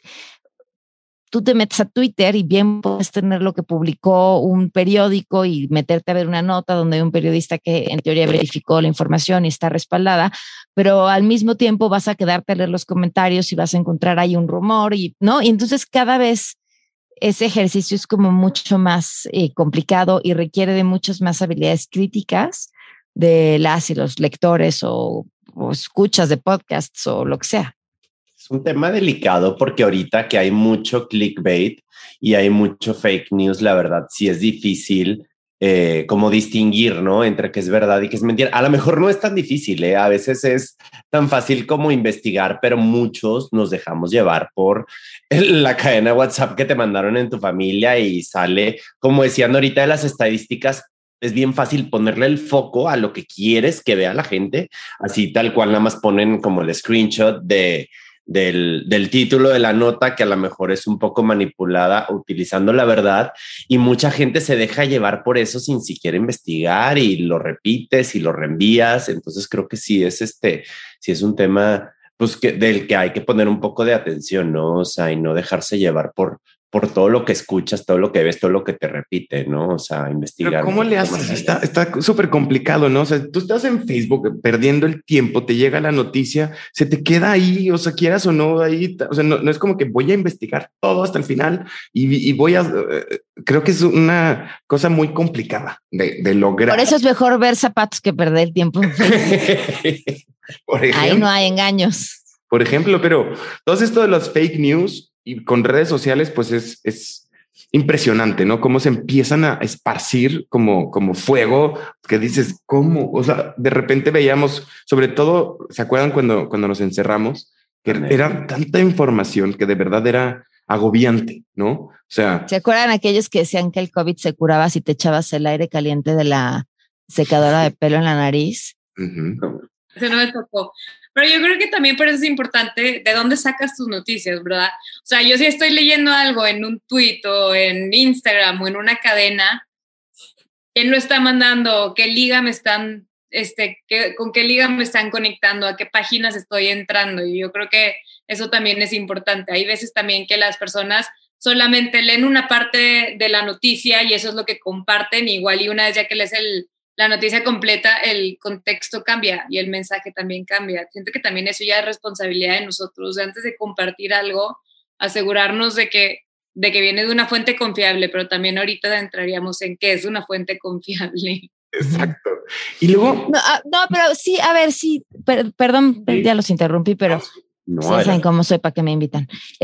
tú te metes a Twitter y bien puedes tener lo que publicó un periódico y meterte a ver una nota donde hay un periodista que en teoría verificó la información y está respaldada, pero al mismo tiempo vas a quedarte a leer los comentarios y vas a encontrar ahí un rumor, y ¿no? Y entonces cada vez ese ejercicio es como mucho más eh, complicado y requiere de muchas más habilidades críticas de las y los lectores o, o escuchas de podcasts o lo que sea. Es un tema delicado porque ahorita que hay mucho clickbait y hay mucho fake news, la verdad sí es difícil eh, como distinguir, ¿no? Entre qué es verdad y qué es mentira. A lo mejor no es tan difícil, ¿eh? A veces es tan fácil como investigar, pero muchos nos dejamos llevar por la cadena WhatsApp que te mandaron en tu familia y sale, como decían ahorita de las estadísticas, es bien fácil ponerle el foco a lo que quieres que vea la gente, así tal cual nada más ponen como el screenshot de Del, del título de la nota, que a lo mejor es un poco manipulada utilizando la verdad, y mucha gente se deja llevar por eso sin siquiera investigar y lo repites y lo reenvías. Entonces creo que sí es este, sí es un tema pues que, del que hay que poner un poco de atención, ¿no? O sea, y no dejarse llevar por, por todo lo que escuchas, todo lo que ves, todo lo que te repite, ¿no? O sea, investigar. Pero ¿cómo le haces? Está, está súper complicado, ¿no? O sea, tú estás en Facebook perdiendo el tiempo, te llega la noticia, se te queda ahí, o sea, quieras o no, ahí, o sea, no, no es como que voy a investigar todo hasta el final y, y voy a, eh, creo que es una cosa muy complicada de, de lograr. Por eso es mejor ver zapatos que perder el tiempo en Facebook. Por ejemplo, ahí no hay engaños. Por ejemplo, pero todo esto de los fake news y con redes sociales, pues es, es impresionante, ¿no? Cómo se empiezan a esparcir como, como fuego, que dices, ¿cómo? O sea, de repente veíamos, sobre todo, ¿se acuerdan cuando, cuando nos encerramos? Que era tanta información que de verdad era agobiante, ¿no? O sea... ¿Se acuerdan aquellos que decían que el COVID se curaba si te echabas el aire caliente de la secadora de pelo en la nariz? Uh-huh. Eso no me tocó. Pero yo creo que también por eso es importante de dónde sacas tus noticias, ¿verdad? O sea, yo si estoy leyendo algo en un tweet o en Instagram o en una cadena, ¿quién lo está mandando? ¿Qué liga me están, este, qué, con qué liga me están conectando? ¿A qué páginas estoy entrando? Y yo creo que eso también es importante. Hay veces también que las personas solamente leen una parte de la noticia y eso es lo que comparten, igual y una vez ya que lees el la noticia completa, el contexto cambia y el mensaje también cambia. Siento que también eso ya es responsabilidad de nosotros. Antes de compartir algo, asegurarnos de que, de que viene de una fuente confiable, pero también ahorita entraríamos en qué es una fuente confiable. Exacto. Y luego... No, no pero sí, a ver, sí, per, perdón, ¿Sí? ya los interrumpí, pero no, sí, saben cómo soy, para que me invitan.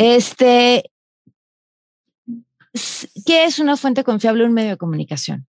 Este, ¿qué es una fuente confiable, un medio de comunicación?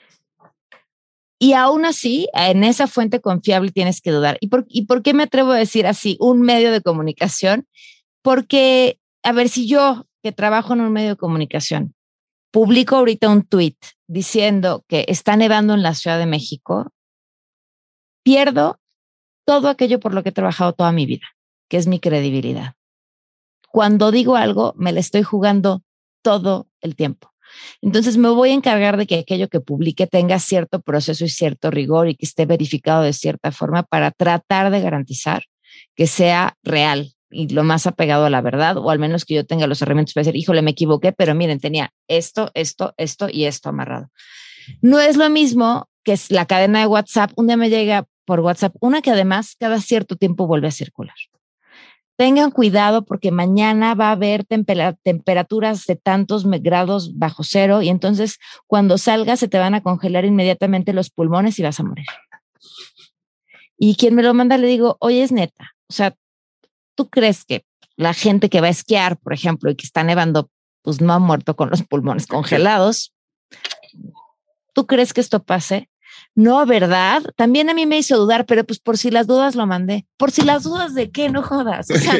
Y aún así, en esa fuente confiable tienes que dudar. ¿Y por, ¿Y por qué me atrevo a decir así, un medio de comunicación? Porque, a ver, si yo, que trabajo en un medio de comunicación, publico ahorita un tweet diciendo que está nevando en la Ciudad de México, pierdo todo aquello por lo que he trabajado toda mi vida, que es mi credibilidad. Cuando digo algo, me la estoy jugando todo el tiempo. Entonces me voy a encargar de que aquello que publique tenga cierto proceso y cierto rigor y que esté verificado de cierta forma para tratar de garantizar que sea real y lo más apegado a la verdad, o al menos que yo tenga los herramientas para decir, híjole, me equivoqué, pero miren, tenía esto, esto, esto y esto amarrado. No es lo mismo que es la cadena de WhatsApp. Un día me llega por WhatsApp una que además cada cierto tiempo vuelve a circular. Tengan cuidado porque mañana va a haber tempera- temperaturas de tantos grados bajo cero y entonces cuando salgas se te van a congelar inmediatamente los pulmones y vas a morir. Y quien me lo manda le digo, oye, es neta. O sea, ¿tú crees que la gente que va a esquiar, por ejemplo, y que está nevando, pues no ha muerto con los pulmones congelados? ¿Tú crees que esto pase? No, ¿verdad? También a mí me hizo dudar, pero pues por si las dudas lo mandé. ¿Por si las dudas de qué? No jodas. O sea,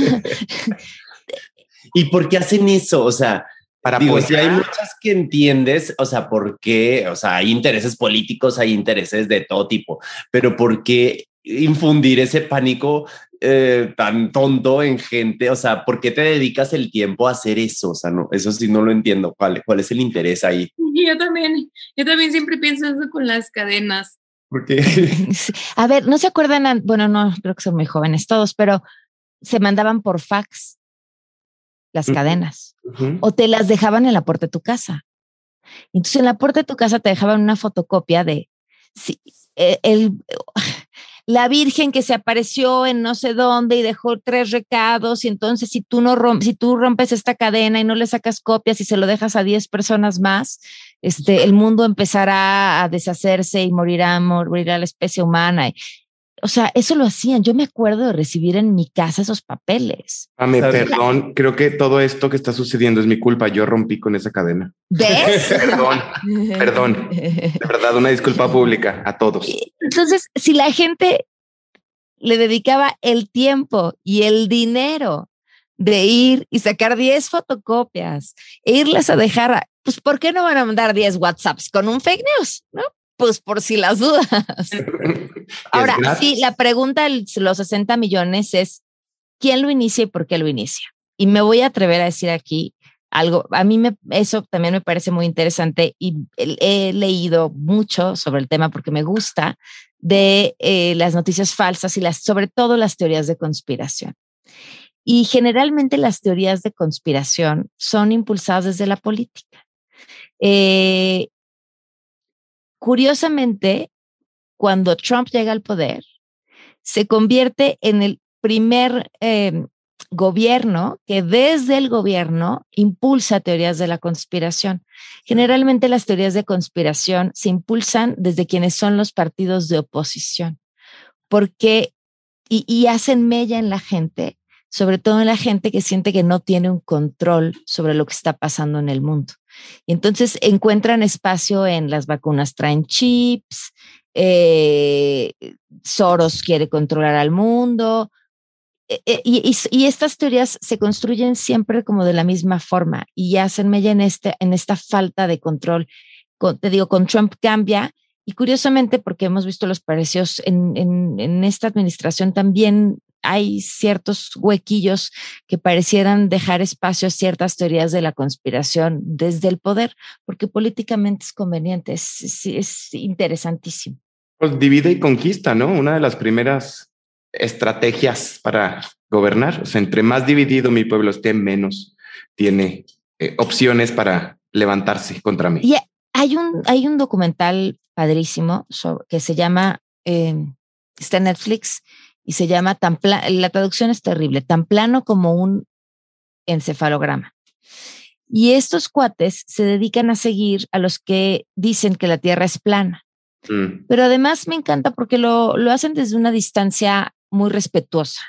¿y por qué hacen eso? O sea, Para digo, apoyar. si hay muchas que entiendes, o sea, ¿por qué? O sea, hay intereses políticos, hay intereses de todo tipo, pero ¿por qué infundir ese pánico eh, tan tonto en gente? O sea, ¿por qué te dedicas el tiempo a hacer eso? O sea, no, eso sí no lo entiendo. ¿Cuál, cuál es el interés ahí? Yo también, yo también siempre pienso eso con las cadenas. Porque a ver, ¿no se acuerdan? Bueno, no, creo que son muy jóvenes todos, pero se mandaban por fax las cadenas Uh-huh. o te las dejaban en la puerta de tu casa. Entonces en la puerta de tu casa te dejaban una fotocopia de si, el, el, la Virgen que se apareció en no sé dónde y dejó tres recados y entonces si tú, no rom- si tú rompes esta cadena y no le sacas copias y se lo dejas a diez personas más, este, el mundo empezará a deshacerse y morirá, morirá la especie humana. Y, o sea, eso lo hacían. Yo me acuerdo de recibir en mi casa esos papeles. Ame, ¿Sabes? perdón, creo que todo esto que está sucediendo es mi culpa. Yo rompí con esa cadena. ¿Ves? Perdón, perdón. De verdad, una disculpa pública a todos. Entonces, si la gente le dedicaba el tiempo y el dinero de ir y sacar diez fotocopias e irlas a dejar, a, pues, ¿por qué no van a mandar diez WhatsApps con un fake news? ¿No? Pues por si las dudas. Ahora, sí, la pregunta de los sesenta millones es, ¿quién lo inicia y por qué lo inicia? Y me voy a atrever a decir aquí algo, a mí me, eso también me parece muy interesante y he leído mucho sobre el tema porque me gusta de eh, las noticias falsas y las, sobre todo las teorías de conspiración. Y generalmente las teorías de conspiración son impulsadas desde la política. Eh, curiosamente, cuando Trump llega al poder, se convierte en el primer eh, gobierno que desde el gobierno impulsa teorías de la conspiración. Generalmente las teorías de conspiración se impulsan desde quienes son los partidos de oposición, porque y, y hacen mella en la gente, sobre todo en la gente que siente que no tiene un control sobre lo que está pasando en el mundo. Y entonces encuentran espacio en las vacunas traen chips, eh, Soros quiere controlar al mundo, eh, y, y, y estas teorías se construyen siempre como de la misma forma y hacen mella en, este, en esta falta de control. Con, te digo, con Trump cambia y curiosamente porque hemos visto los precios en, en, en esta administración también hay ciertos huequillos que parecieran dejar espacio a ciertas teorías de la conspiración desde el poder, porque políticamente es conveniente, es, es, es interesantísimo. Pues divide y conquista, ¿no? Una de las primeras estrategias para gobernar. O sea, entre más dividido mi pueblo esté, menos tiene eh, opciones para levantarse contra mí. Y hay un, hay un documental padrísimo sobre, que se llama, eh, está en Netflix, y se llama, tan pla- la traducción es terrible, tan plano como un encefalograma. Y estos cuates se dedican a seguir a los que dicen que la Tierra es plana. Mm. Pero además me encanta porque lo, lo hacen desde una distancia muy respetuosa.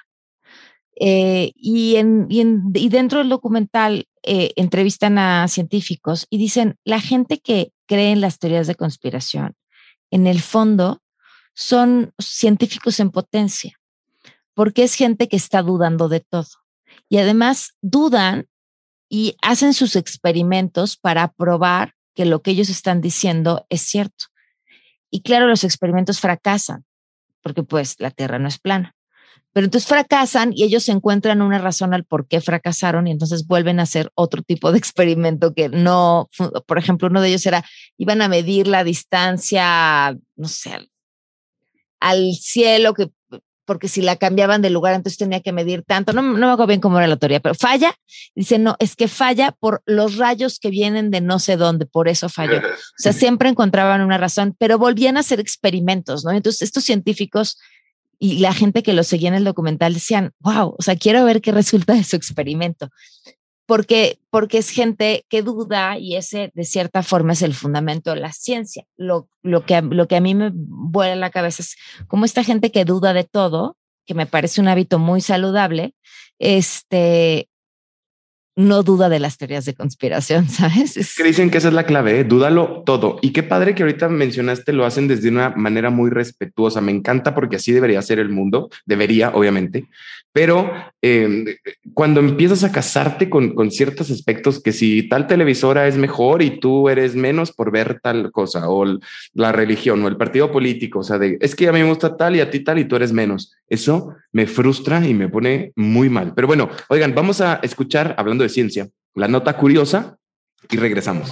Eh, y, en, y, en, y dentro del documental eh, entrevistan a científicos y dicen, la gente que cree en las teorías de conspiración, en el fondo, son científicos en potencia. Porque es gente que está dudando de todo. Y además dudan y hacen sus experimentos para probar que lo que ellos están diciendo es cierto. Y claro, los experimentos fracasan, porque pues la Tierra no es plana. Pero entonces fracasan y ellos encuentran una razón al por qué fracasaron y entonces vuelven a hacer otro tipo de experimento que no, por ejemplo, uno de ellos era, iban a medir la distancia, no sé, al, al cielo que porque si la cambiaban de lugar, entonces tenía que medir tanto. No, no me acuerdo bien cómo era la teoría, pero falla. Dice, no, es que falla por los rayos que vienen de no sé dónde, por eso falló. O sea, siempre encontraban una razón, pero volvían a hacer experimentos, ¿no? Entonces, estos científicos y la gente que los seguía en el documental decían, wow, o sea, quiero ver qué resulta de su experimento. Porque, porque es gente que duda y ese, de cierta forma, es el fundamento de la ciencia. Lo, lo, que, lo que a mí me vuela la cabeza es como esta gente que duda de todo, que me parece un hábito muy saludable, este, no duda de las teorías de conspiración, ¿sabes? Es... Que dicen que esa es la clave, ¿eh? Dúdalo todo. Y qué padre que ahorita mencionaste, lo hacen desde una manera muy respetuosa. Me encanta porque así debería ser el mundo, debería, obviamente. Pero eh, cuando empiezas a casarte con, con ciertos aspectos, que si tal televisora es mejor y tú eres menos por ver tal cosa, o la religión o el partido político, o sea, de, es que a mí me gusta tal y a ti tal y tú eres menos. Eso me frustra y me pone muy mal. Pero bueno, oigan, vamos a escuchar, hablando de ciencia, la nota curiosa y regresamos.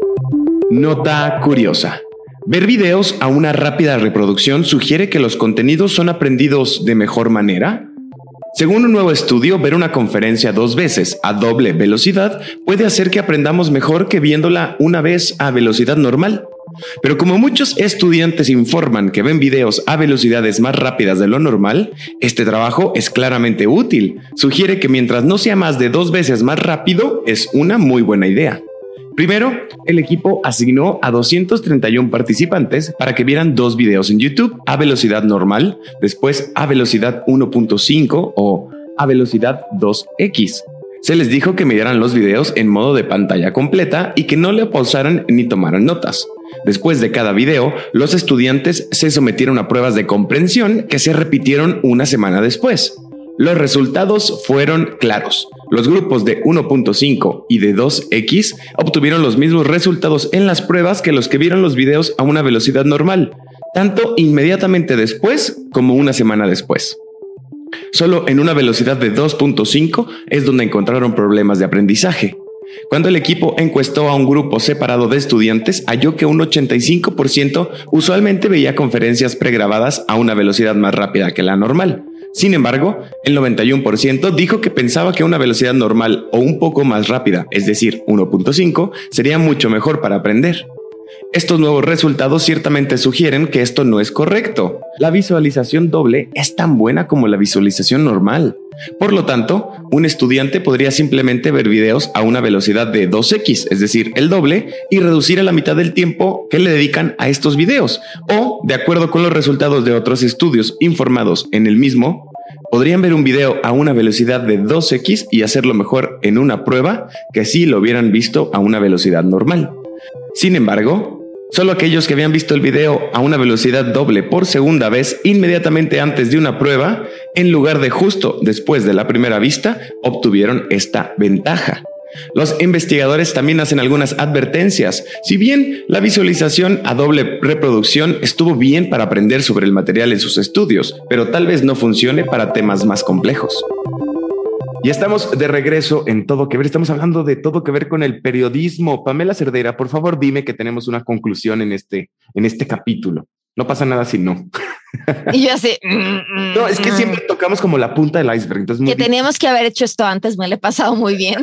Nota curiosa. Ver videos a una rápida reproducción sugiere que los contenidos son aprendidos de mejor manera. Según un nuevo estudio, ver una conferencia dos veces a doble velocidad puede hacer que aprendamos mejor que viéndola una vez a velocidad normal. Pero como muchos estudiantes informan que ven videos a velocidades más rápidas de lo normal, este trabajo es claramente útil. Sugiere que mientras no sea más de dos veces más rápido, es una muy buena idea. Primero, el equipo asignó a doscientos treinta y uno participantes para que vieran dos videos en YouTube a velocidad normal, después a velocidad uno punto cinco o a velocidad dos equis. Se les dijo que midieran los videos en modo de pantalla completa y que no le pausaran ni tomaran notas. Después de cada video, los estudiantes se sometieron a pruebas de comprensión que se repitieron una semana después. Los resultados fueron claros. Los grupos de uno punto cinco y de dos equis obtuvieron los mismos resultados en las pruebas que los que vieron los videos a una velocidad normal, tanto inmediatamente después como una semana después. Solo en una velocidad de dos punto cinco es donde encontraron problemas de aprendizaje. Cuando el equipo encuestó a un grupo separado de estudiantes, halló que un ochenta y cinco por ciento usualmente veía conferencias pregrabadas a una velocidad más rápida que la normal. Sin embargo, el noventa y uno por ciento dijo que pensaba que una velocidad normal o un poco más rápida, es decir, uno punto cinco, sería mucho mejor para aprender. Estos nuevos resultados ciertamente sugieren que esto no es correcto. La visualización doble es tan buena como la visualización normal. Por lo tanto, un estudiante podría simplemente ver videos a una velocidad de dos equis, es decir, el doble, y reducir a la mitad del tiempo que le dedican a estos videos. O, de acuerdo con los resultados de otros estudios informados en el mismo, podrían ver un video a una velocidad de dos equis y hacerlo mejor en una prueba que si lo hubieran visto a una velocidad normal. Sin embargo, solo aquellos que habían visto el video a una velocidad doble por segunda vez inmediatamente antes de una prueba, en lugar de justo después de la primera vista, obtuvieron esta ventaja. Los investigadores también hacen algunas advertencias. Si bien la visualización a doble reproducción estuvo bien para aprender sobre el material en sus estudios, pero tal vez no funcione para temas más complejos. Y estamos de regreso en Todo que Ver. Estamos hablando de todo que ver con el periodismo. Pamela Cerdeira, por favor, dime que tenemos una conclusión en este, en este capítulo. No pasa nada si no. Y yo así... Mm, no, es que siempre tocamos como la punta del iceberg. Entonces muy que teníamos que haber hecho esto antes, me lo he pasado muy bien.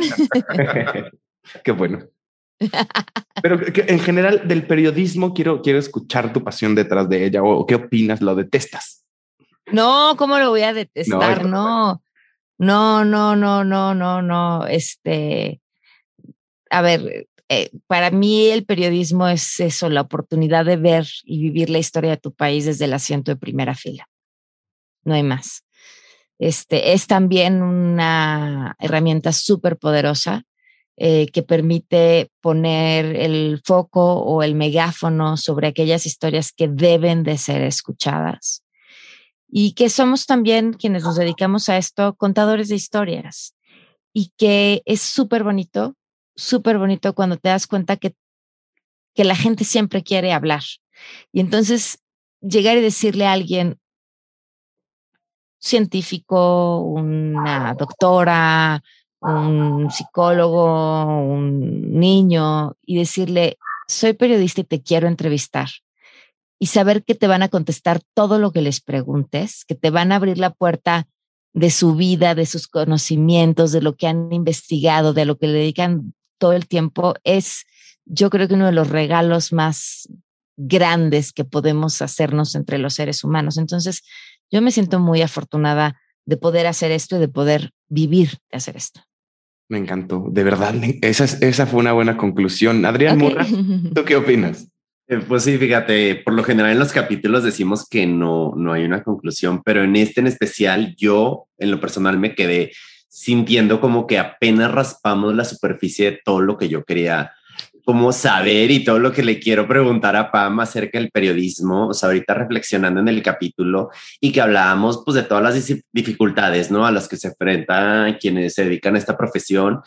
Qué bueno. Pero que en general del periodismo quiero, quiero escuchar tu pasión detrás de ella. ¿O qué opinas? ¿Lo detestas? No, ¿cómo lo voy a detestar? No, no, no, no, no, no, no. Este, a ver, eh, para mí el periodismo es eso, la oportunidad de ver y vivir la historia de tu país desde el asiento de primera fila. No hay más. Este, es también una herramienta súper poderosa eh, que permite poner el foco o el megáfono sobre aquellas historias que deben de ser escuchadas. Y que somos también quienes nos dedicamos a esto, contadores de historias. Y que es súper bonito, súper bonito cuando te das cuenta que, que la gente siempre quiere hablar. Y entonces llegar y decirle a alguien, científico, una doctora, un psicólogo, un niño, y decirle, soy periodista y te quiero entrevistar. y saber que te van a contestar todo lo que les preguntes, que te van a abrir la puerta de su vida, de sus conocimientos, de lo que han investigado, de lo que le dedican todo el tiempo, es yo creo que uno de los regalos más grandes que podemos hacernos entre los seres humanos. Entonces, yo me siento muy afortunada de poder hacer esto y de poder vivir de hacer esto. Me encantó, de verdad, esa, esa fue una buena conclusión. Adrián okay. Murra, ¿tú qué opinas? Eh, pues sí, fíjate, por lo general en los capítulos decimos que no, no hay una conclusión, pero en este en especial yo en lo personal me quedé sintiendo como que apenas raspamos la superficie de todo lo que yo quería como saber y todo lo que le quiero preguntar a Pam acerca del periodismo. O sea, ahorita reflexionando en el capítulo y que hablábamos pues de todas las dificultades, ¿no? A las que se enfrentan quienes se dedican a esta profesión,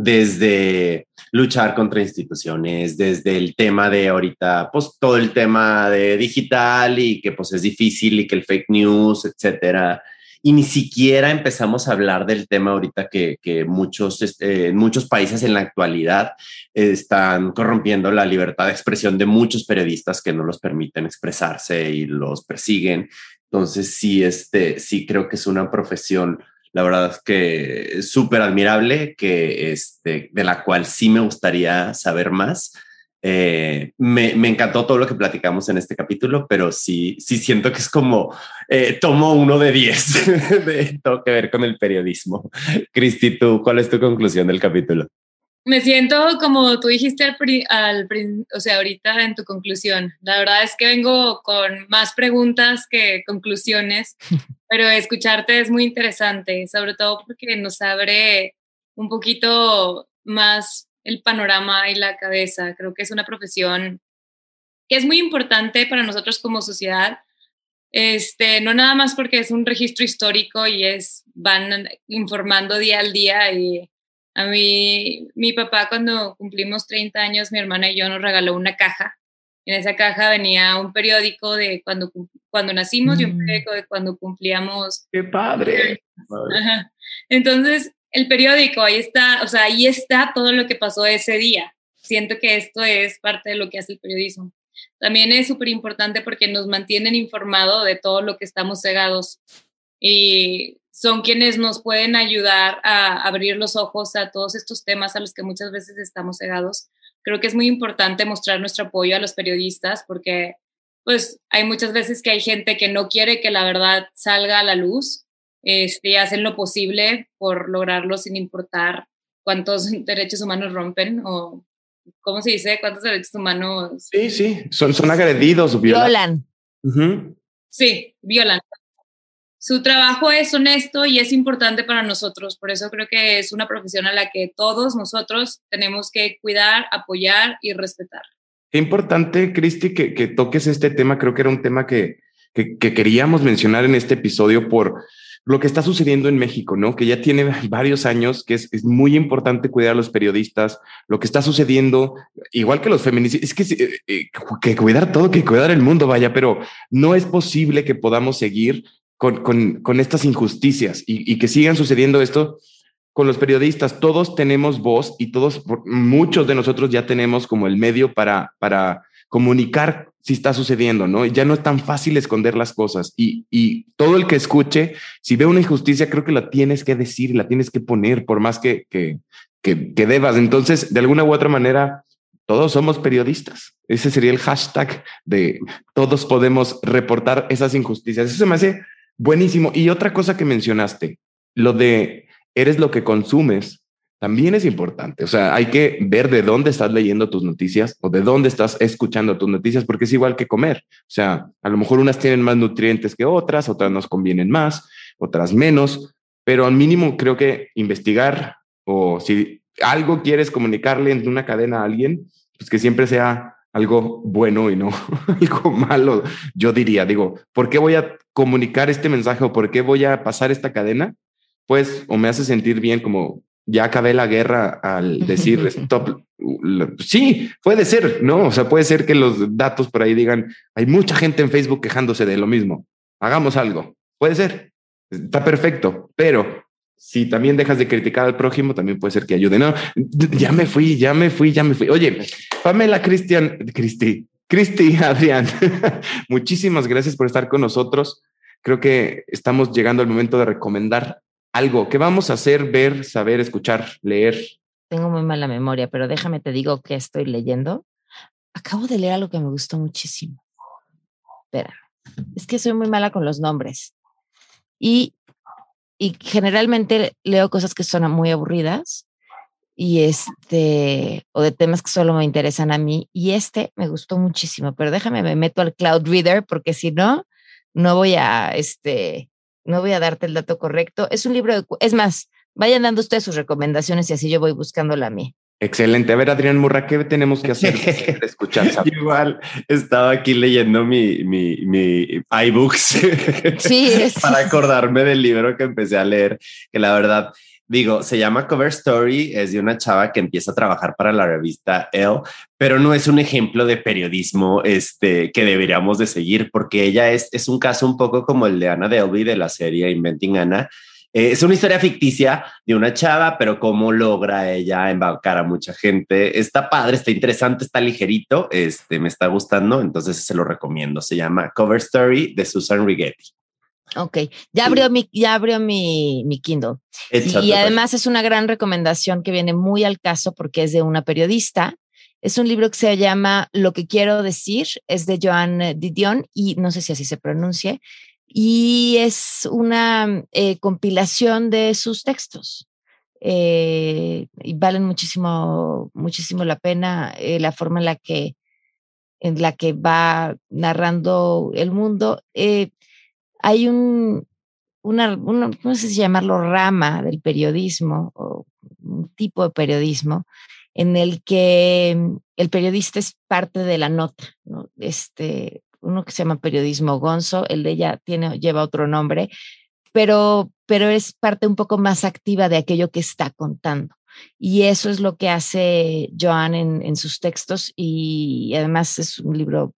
desde luchar contra instituciones, desde el tema de ahorita, pues todo el tema de digital y que pues es difícil y que el fake news, etcétera. Y ni siquiera empezamos a hablar del tema ahorita que, que muchos, eh, muchos países en la actualidad eh, están corrompiendo la libertad de expresión de muchos periodistas que no los permiten expresarse y los persiguen. Entonces sí, este, sí creo que es una profesión, la verdad es que es súper admirable, que este, de la cual sí me gustaría saber más. Eh, me, me encantó todo lo que platicamos en este capítulo, pero sí, sí siento que es como eh, tomo uno de diez de todo que ver con el periodismo. Cristi, ¿tú cuál es tu conclusión del capítulo? Me siento como tú dijiste al, pri, al o sea, ahorita en tu conclusión. La verdad es que vengo con más preguntas que conclusiones, pero escucharte es muy interesante, sobre todo porque nos abre un poquito más el panorama y la cabeza. Creo que es una profesión que es muy importante para nosotros como sociedad, este, no nada más porque es un registro histórico y es, van informando día al día. Y a mí, mi papá cuando cumplimos treinta años, mi hermana y yo nos regaló una caja. En esa caja venía un periódico de cuando, cuando nacimos mm. y un periódico de cuando cumplíamos. ¡Qué padre! Ajá. Entonces, el periódico, ahí está, o sea, ahí está todo lo que pasó ese día. Siento que esto es parte de lo que hace el periodismo. También es súper importante porque nos mantienen informados de todo lo que estamos cegados y son quienes nos pueden ayudar a abrir los ojos a todos estos temas a los que muchas veces estamos cegados. Creo que es muy importante mostrar nuestro apoyo a los periodistas porque pues hay muchas veces que hay gente que no quiere que la verdad salga a la luz. Este, hacen lo posible por lograrlo sin importar cuántos derechos humanos rompen o, ¿cómo se dice? ¿Cuántos derechos humanos? Sí, sí, son, son agredidos, violan. Violan. Uh-huh. Sí, violan. Su trabajo es honesto y es importante para nosotros, por eso creo que es una profesión a la que todos nosotros tenemos que cuidar, apoyar y respetar. Qué importante, Cristi, que, que toques este tema. Creo que era un tema que, que, que queríamos mencionar en este episodio por lo que está sucediendo en México, ¿no? Que ya tiene varios años, que es, es muy importante cuidar a los periodistas, lo que está sucediendo, igual que los feminicidios, es que, eh, que cuidar todo, que cuidar el mundo, vaya, pero no es posible que podamos seguir con, con, con estas injusticias y, y que sigan sucediendo esto con los periodistas. Todos tenemos voz y todos, muchos de nosotros ya tenemos como el medio para, para comunicar si está sucediendo, ¿no? Ya no es tan fácil esconder las cosas y, y todo el que escuche, si ve una injusticia, creo que la tienes que decir, la tienes que poner por más que, que, que, que debas. Entonces, de alguna u otra manera, todos somos periodistas. Ese sería el hashtag de todos podemos reportar esas injusticias. Eso se me hace buenísimo. Y otra cosa que mencionaste, lo de eres lo que consumes, también es importante. O sea, hay que ver de dónde estás leyendo tus noticias o de dónde estás escuchando tus noticias, porque es igual que comer. O sea, a lo mejor unas tienen más nutrientes que otras, otras nos convienen más, otras menos, pero al mínimo creo que investigar o si algo quieres comunicarle en una cadena a alguien, pues que siempre sea algo bueno y no algo malo. Yo diría, digo, ¿por qué voy a comunicar este mensaje o por qué voy a pasar esta cadena? Pues o me hace sentir bien como ya acabé la guerra al decir stop. Sí, puede ser, ¿no? O sea, puede ser que los datos por ahí digan, hay mucha gente en Facebook quejándose de lo mismo. Hagamos algo. Puede ser. Está perfecto. Pero si también dejas de criticar al prójimo, también puede ser que ayude. No, ya me fui, ya me fui, ya me fui. Oye, Pamela, Cristian, Cristi, Cristi, Adrián, muchísimas gracias por estar con nosotros. Creo que estamos llegando al momento de recomendar algo que vamos a hacer, ver, saber, escuchar, leer. Tengo muy mala memoria, pero déjame te digo que estoy leyendo. Acabo de leer algo que me gustó muchísimo. Espera, es que soy muy mala con los nombres. Y, y generalmente leo cosas que son muy aburridas y este, o de temas que solo me interesan a mí. Y este me gustó muchísimo, pero déjame, me meto al Cloud Reader porque si no, no voy a, este, no voy a darte el dato correcto. Es un libro de, es más, vayan dando ustedes sus recomendaciones y así yo voy buscando la mía. Excelente. A ver, Adrián Murra, ¿qué tenemos que hacer para escuchar? Igual estaba aquí leyendo mi, mi, mi iBooks sí, es... para acordarme del libro que empecé a leer, que la verdad, digo, se llama Cover Story, es de una chava que empieza a trabajar para la revista Elle, pero no es un ejemplo de periodismo este, que deberíamos de seguir, porque ella es, es un caso un poco como el de Anna Delvey de la serie Inventing Anna. Eh, es una historia ficticia de una chava, pero cómo logra ella embarcar a mucha gente. Está padre, está interesante, está ligerito, este, me está gustando, entonces se lo recomiendo. Se llama Cover Story de Susan Rigetti. Ok, ya abrió sí. mi, ya abrió mi, mi Kindle. Échate, y además es una gran recomendación que viene muy al caso porque es de una periodista. Es un libro que se llama Lo que quiero decir, es de Joan Didion y no sé si así se pronuncie. Y es una eh, compilación de sus textos. Eh, y valen muchísimo, muchísimo la pena eh, la forma en la que, en la que va narrando el mundo. Eh, hay un, una, una, no sé si llamarlo rama del periodismo o un tipo de periodismo en el que el periodista es parte de la nota, ¿no? Este, uno que se llama periodismo gonzo, el de ella tiene, lleva otro nombre, pero, pero es parte un poco más activa de aquello que está contando. Y eso es lo que hace Joan en, en sus textos y además es un libro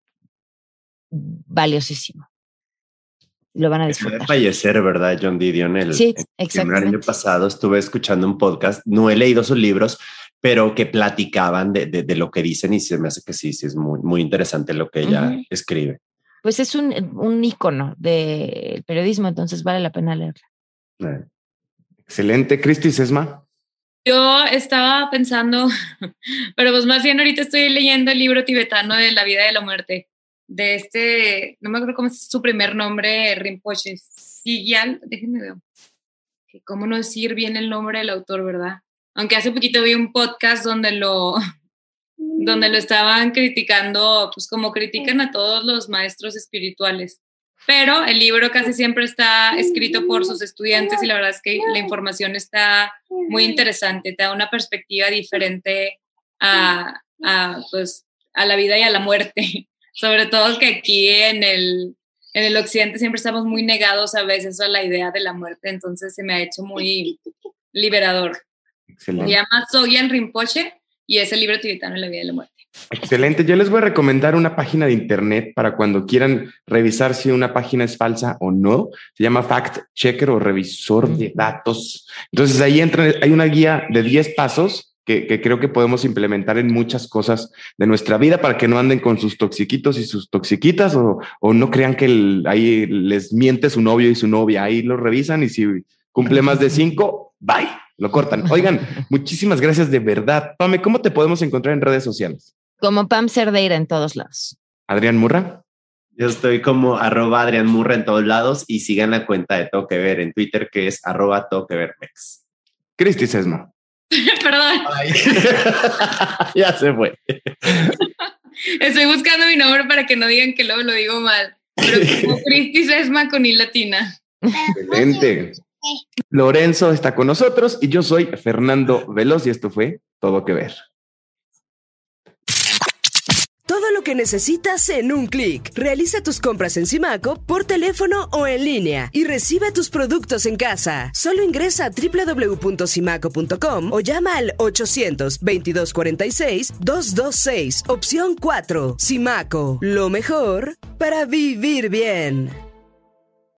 valiosísimo. Lo van a disfrutar. Debe fallecer, ¿verdad? John Didion. El, sí, exactamente. El año pasado estuve escuchando un podcast, no he leído sus libros, pero que platicaban de, de, de lo que dicen y se me hace que sí, sí es muy, muy interesante lo que ella uh-huh. escribe. Pues es un, un ícono del periodismo, entonces vale la pena leerla. Eh. Excelente. Cristi, Sesma. Yo estaba pensando, pero pues más bien ahorita estoy leyendo el libro tibetano de la vida y de la muerte, de este, no me acuerdo cómo es su primer nombre, Rinpoche, Sigyal, déjenme ver, cómo no decir bien el nombre del autor, ¿verdad? Aunque hace poquito vi un podcast donde lo, donde lo estaban criticando, pues como critican a todos los maestros espirituales. Pero el libro casi siempre está escrito por sus estudiantes y la verdad es que la información está muy interesante, te da una perspectiva diferente a, a, pues, a la vida y a la muerte. Sobre todo que aquí en el, en el occidente siempre estamos muy negados a veces a la idea de la muerte, entonces se me ha hecho muy liberador. Excelente. Se llama Sogyal Rinpoche y es el libro tibetano de la vida y la muerte. Excelente. Yo les voy a recomendar una página de internet para cuando quieran revisar si una página es falsa o no. Se llama Fact Checker o revisor de datos. Entonces ahí entra, hay una guía de diez pasos que, que creo que podemos implementar en muchas cosas de nuestra vida para que no anden con sus toxiquitos y sus toxiquitas o, o no crean que el, ahí les miente su novio y su novia. Ahí lo revisan y si cumple más de cinco, bye. Lo cortan. Oigan, muchísimas gracias de verdad. Pame, ¿cómo te podemos encontrar en redes sociales? Como Pam Cerdeira en todos lados. Adrián Murra. Yo estoy como arroba Adrián Murra en todos lados y sigan la cuenta de Todo Que Ver en Twitter que es arroba Todo Que Ver Mex. Cristi Sesma. Perdón. Ya se fue. Estoy buscando mi nombre para que no digan que luego lo digo mal. Pero como Cristi Sesma con I latina. Excelente. Lorenzo está con nosotros y yo soy Fernando Veloz y esto fue Todo Que Ver. Todo lo que necesitas en un clic. Realiza tus compras en Simaco por teléfono o en línea y recibe tus productos en casa. Solo ingresa a doble u doble u doble u punto simaco punto com o llama al ochocientos veintidós cuarenta y seis doscientos veintiséis, opción cuatro. Simaco, lo mejor para vivir bien.